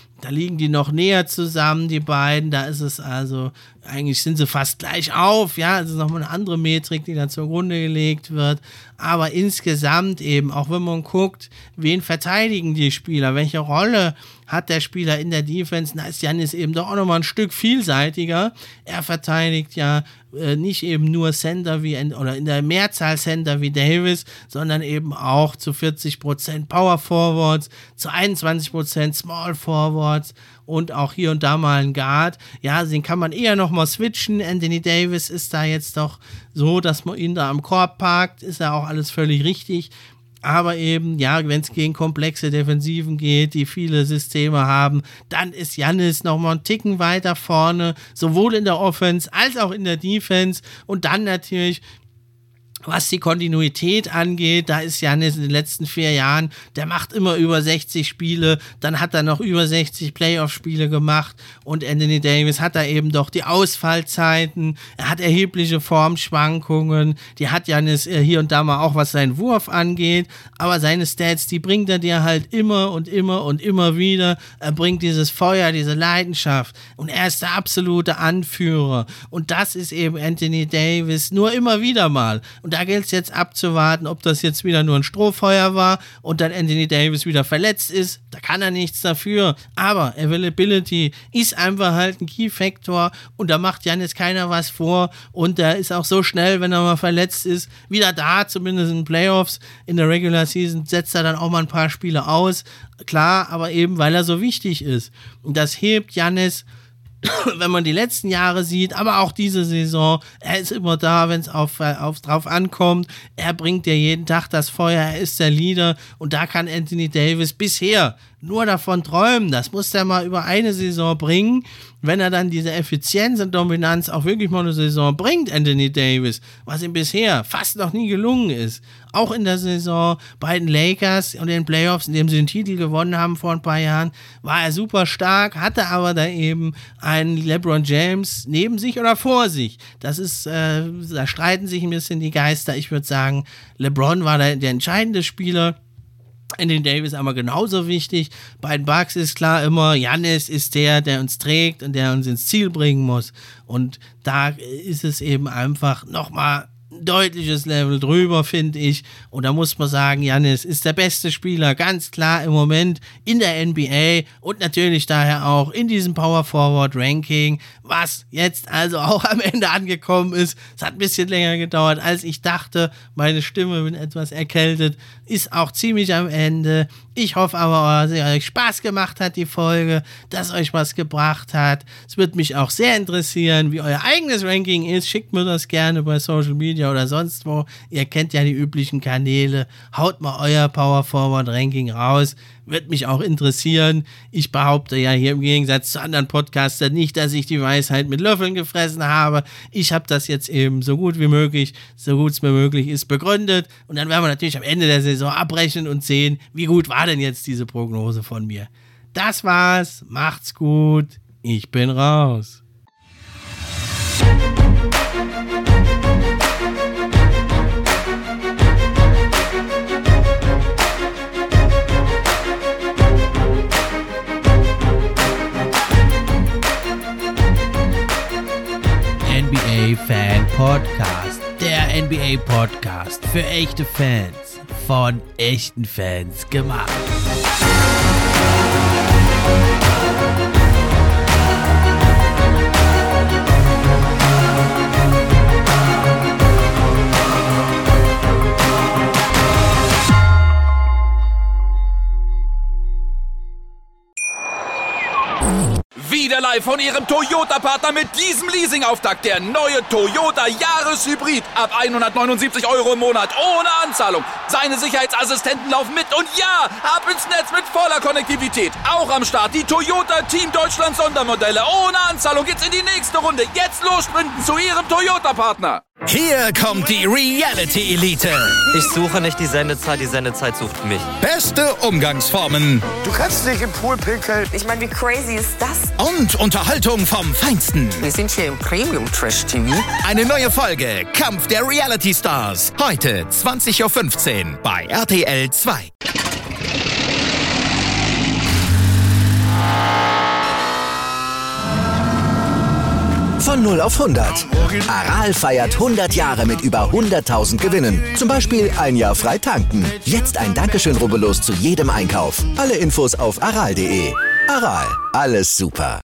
die noch näher zusammen, die beiden. Da ist es also, eigentlich sind sie fast gleich auf. Ja, es ist nochmal eine andere Metrik, die da zugrunde gelegt wird. Aber insgesamt eben, auch wenn man guckt, wen verteidigen die Spieler, welche Rolle hat der Spieler in der Defense, da ist Giannis eben doch auch nochmal ein Stück vielseitiger. Er verteidigt ja nicht eben nur Center oder in der Mehrzahl Center wie Davis, sondern eben auch zu 40% Power Forwards, zu 21% Small Forwards und auch hier und da mal ein Guard. Ja, den kann man eher nochmal switchen. Anthony Davis ist da jetzt doch so, dass man ihn da am Korb parkt, ist ja auch alles völlig richtig. Aber eben, ja, wenn es gegen komplexe Defensiven geht, die viele Systeme haben, dann ist Giannis nochmal einen Ticken weiter vorne, sowohl in der Offense als auch in der Defense. Und dann natürlich, was die Kontinuität angeht, da ist Giannis in den letzten 4 Jahren, der macht immer über 60 Spiele, dann hat er noch über 60 Playoff-Spiele gemacht und Anthony Davis hat da eben doch die Ausfallzeiten, er hat erhebliche Formschwankungen, die hat Giannis hier und da mal auch, was seinen Wurf angeht, aber seine Stats, die bringt er dir halt immer und immer und immer wieder, er bringt dieses Feuer, diese Leidenschaft und er ist der absolute Anführer und das ist eben Anthony Davis nur immer wieder mal. Und da gilt es jetzt abzuwarten, ob das jetzt wieder nur ein Strohfeuer war und dann Anthony Davis wieder verletzt ist. Da kann er nichts dafür. Aber Availability ist einfach halt ein Key-Faktor und da macht Giannis keiner was vor. Und der ist auch so schnell, wenn er mal verletzt ist, wieder da, zumindest in den Playoffs. In der Regular Season setzt er dann auch mal ein paar Spiele aus. Klar, aber eben, weil er so wichtig ist. Und das hebt Giannis, wenn man die letzten Jahre sieht, aber auch diese Saison, er ist immer da, wenn es drauf ankommt, er bringt dir jeden Tag das Feuer, er ist der Leader und da kann Anthony Davis bisher nur davon träumen, das muss er mal über eine Saison bringen, wenn er dann diese Effizienz und Dominanz auch wirklich mal eine Saison bringt, Anthony Davis, was ihm bisher fast noch nie gelungen ist. Auch in der Saison bei den Lakers und den Playoffs, in dem sie den Titel gewonnen haben vor ein paar Jahren, war er super stark, hatte aber da eben einen LeBron James neben sich oder vor sich. Das ist, da streiten sich ein bisschen die Geister. Ich würde sagen, LeBron war der entscheidende Spieler. Anthony Davis aber genauso wichtig. Bei den Bucks ist klar immer, Giannis ist der uns trägt und der uns ins Ziel bringen muss. Und da ist es eben einfach nochmal ein deutliches Level drüber, finde ich. Und da muss man sagen, Giannis ist der beste Spieler, ganz klar im Moment in der NBA und natürlich daher auch in diesem Power Forward Ranking, was jetzt also auch am Ende angekommen ist. Es hat ein bisschen länger gedauert, als ich dachte. Meine Stimme bin etwas erkältet, ist auch ziemlich am Ende. Ich hoffe aber, dass es euch Spaß gemacht hat, die Folge, dass euch was gebracht hat. Es würde mich auch sehr interessieren, wie euer eigenes Ranking ist. Schickt mir das gerne bei Social Media oder sonst wo. Ihr kennt ja die üblichen Kanäle. Haut mal euer Power Forward Ranking raus. Wird mich auch interessieren. Ich behaupte ja hier im Gegensatz zu anderen Podcastern nicht, dass ich die Weisheit mit Löffeln gefressen habe. Ich habe das jetzt eben so gut wie möglich, so gut es mir möglich ist, begründet. Und dann werden wir natürlich am Ende der Saison abbrechen und sehen, wie gut war denn jetzt diese Prognose von mir. Das war's. Macht's gut. Ich bin raus. NBA Fan Podcast. Der NBA Podcast für echte Fans. Von echten Fans gemacht. Wieder live von Ihrem Toyota-Partner mit diesem Leasing-Auftakt. Der neue Toyota Jahreshybrid. Ab 179 € im Monat. Ohne Anzahlung. Seine Sicherheitsassistenten laufen mit. Und ja, ab ins Netz mit voller Konnektivität. Auch am Start die Toyota Team Deutschland Sondermodelle. Ohne Anzahlung geht's in die nächste Runde. Jetzt los sprinten zu Ihrem Toyota-Partner. Hier kommt die Reality Elite. Ich suche nicht die Sendezeit sucht mich. Beste Umgangsformen. Du kannst nicht im Pool pinkeln. Ich meine, wie crazy ist das? Und Unterhaltung vom Feinsten. Wir sind hier im Premium-Trash-TV. Eine neue Folge Kampf der Reality Stars. Heute 20.15 Uhr bei RTL 2. Von 0 auf 100. Aral feiert 100 Jahre mit über 100.000 Gewinnen. Zum Beispiel ein Jahr frei tanken. Jetzt ein Dankeschön, rubbellos zu jedem Einkauf. Alle Infos auf aral.de. Aral, alles super.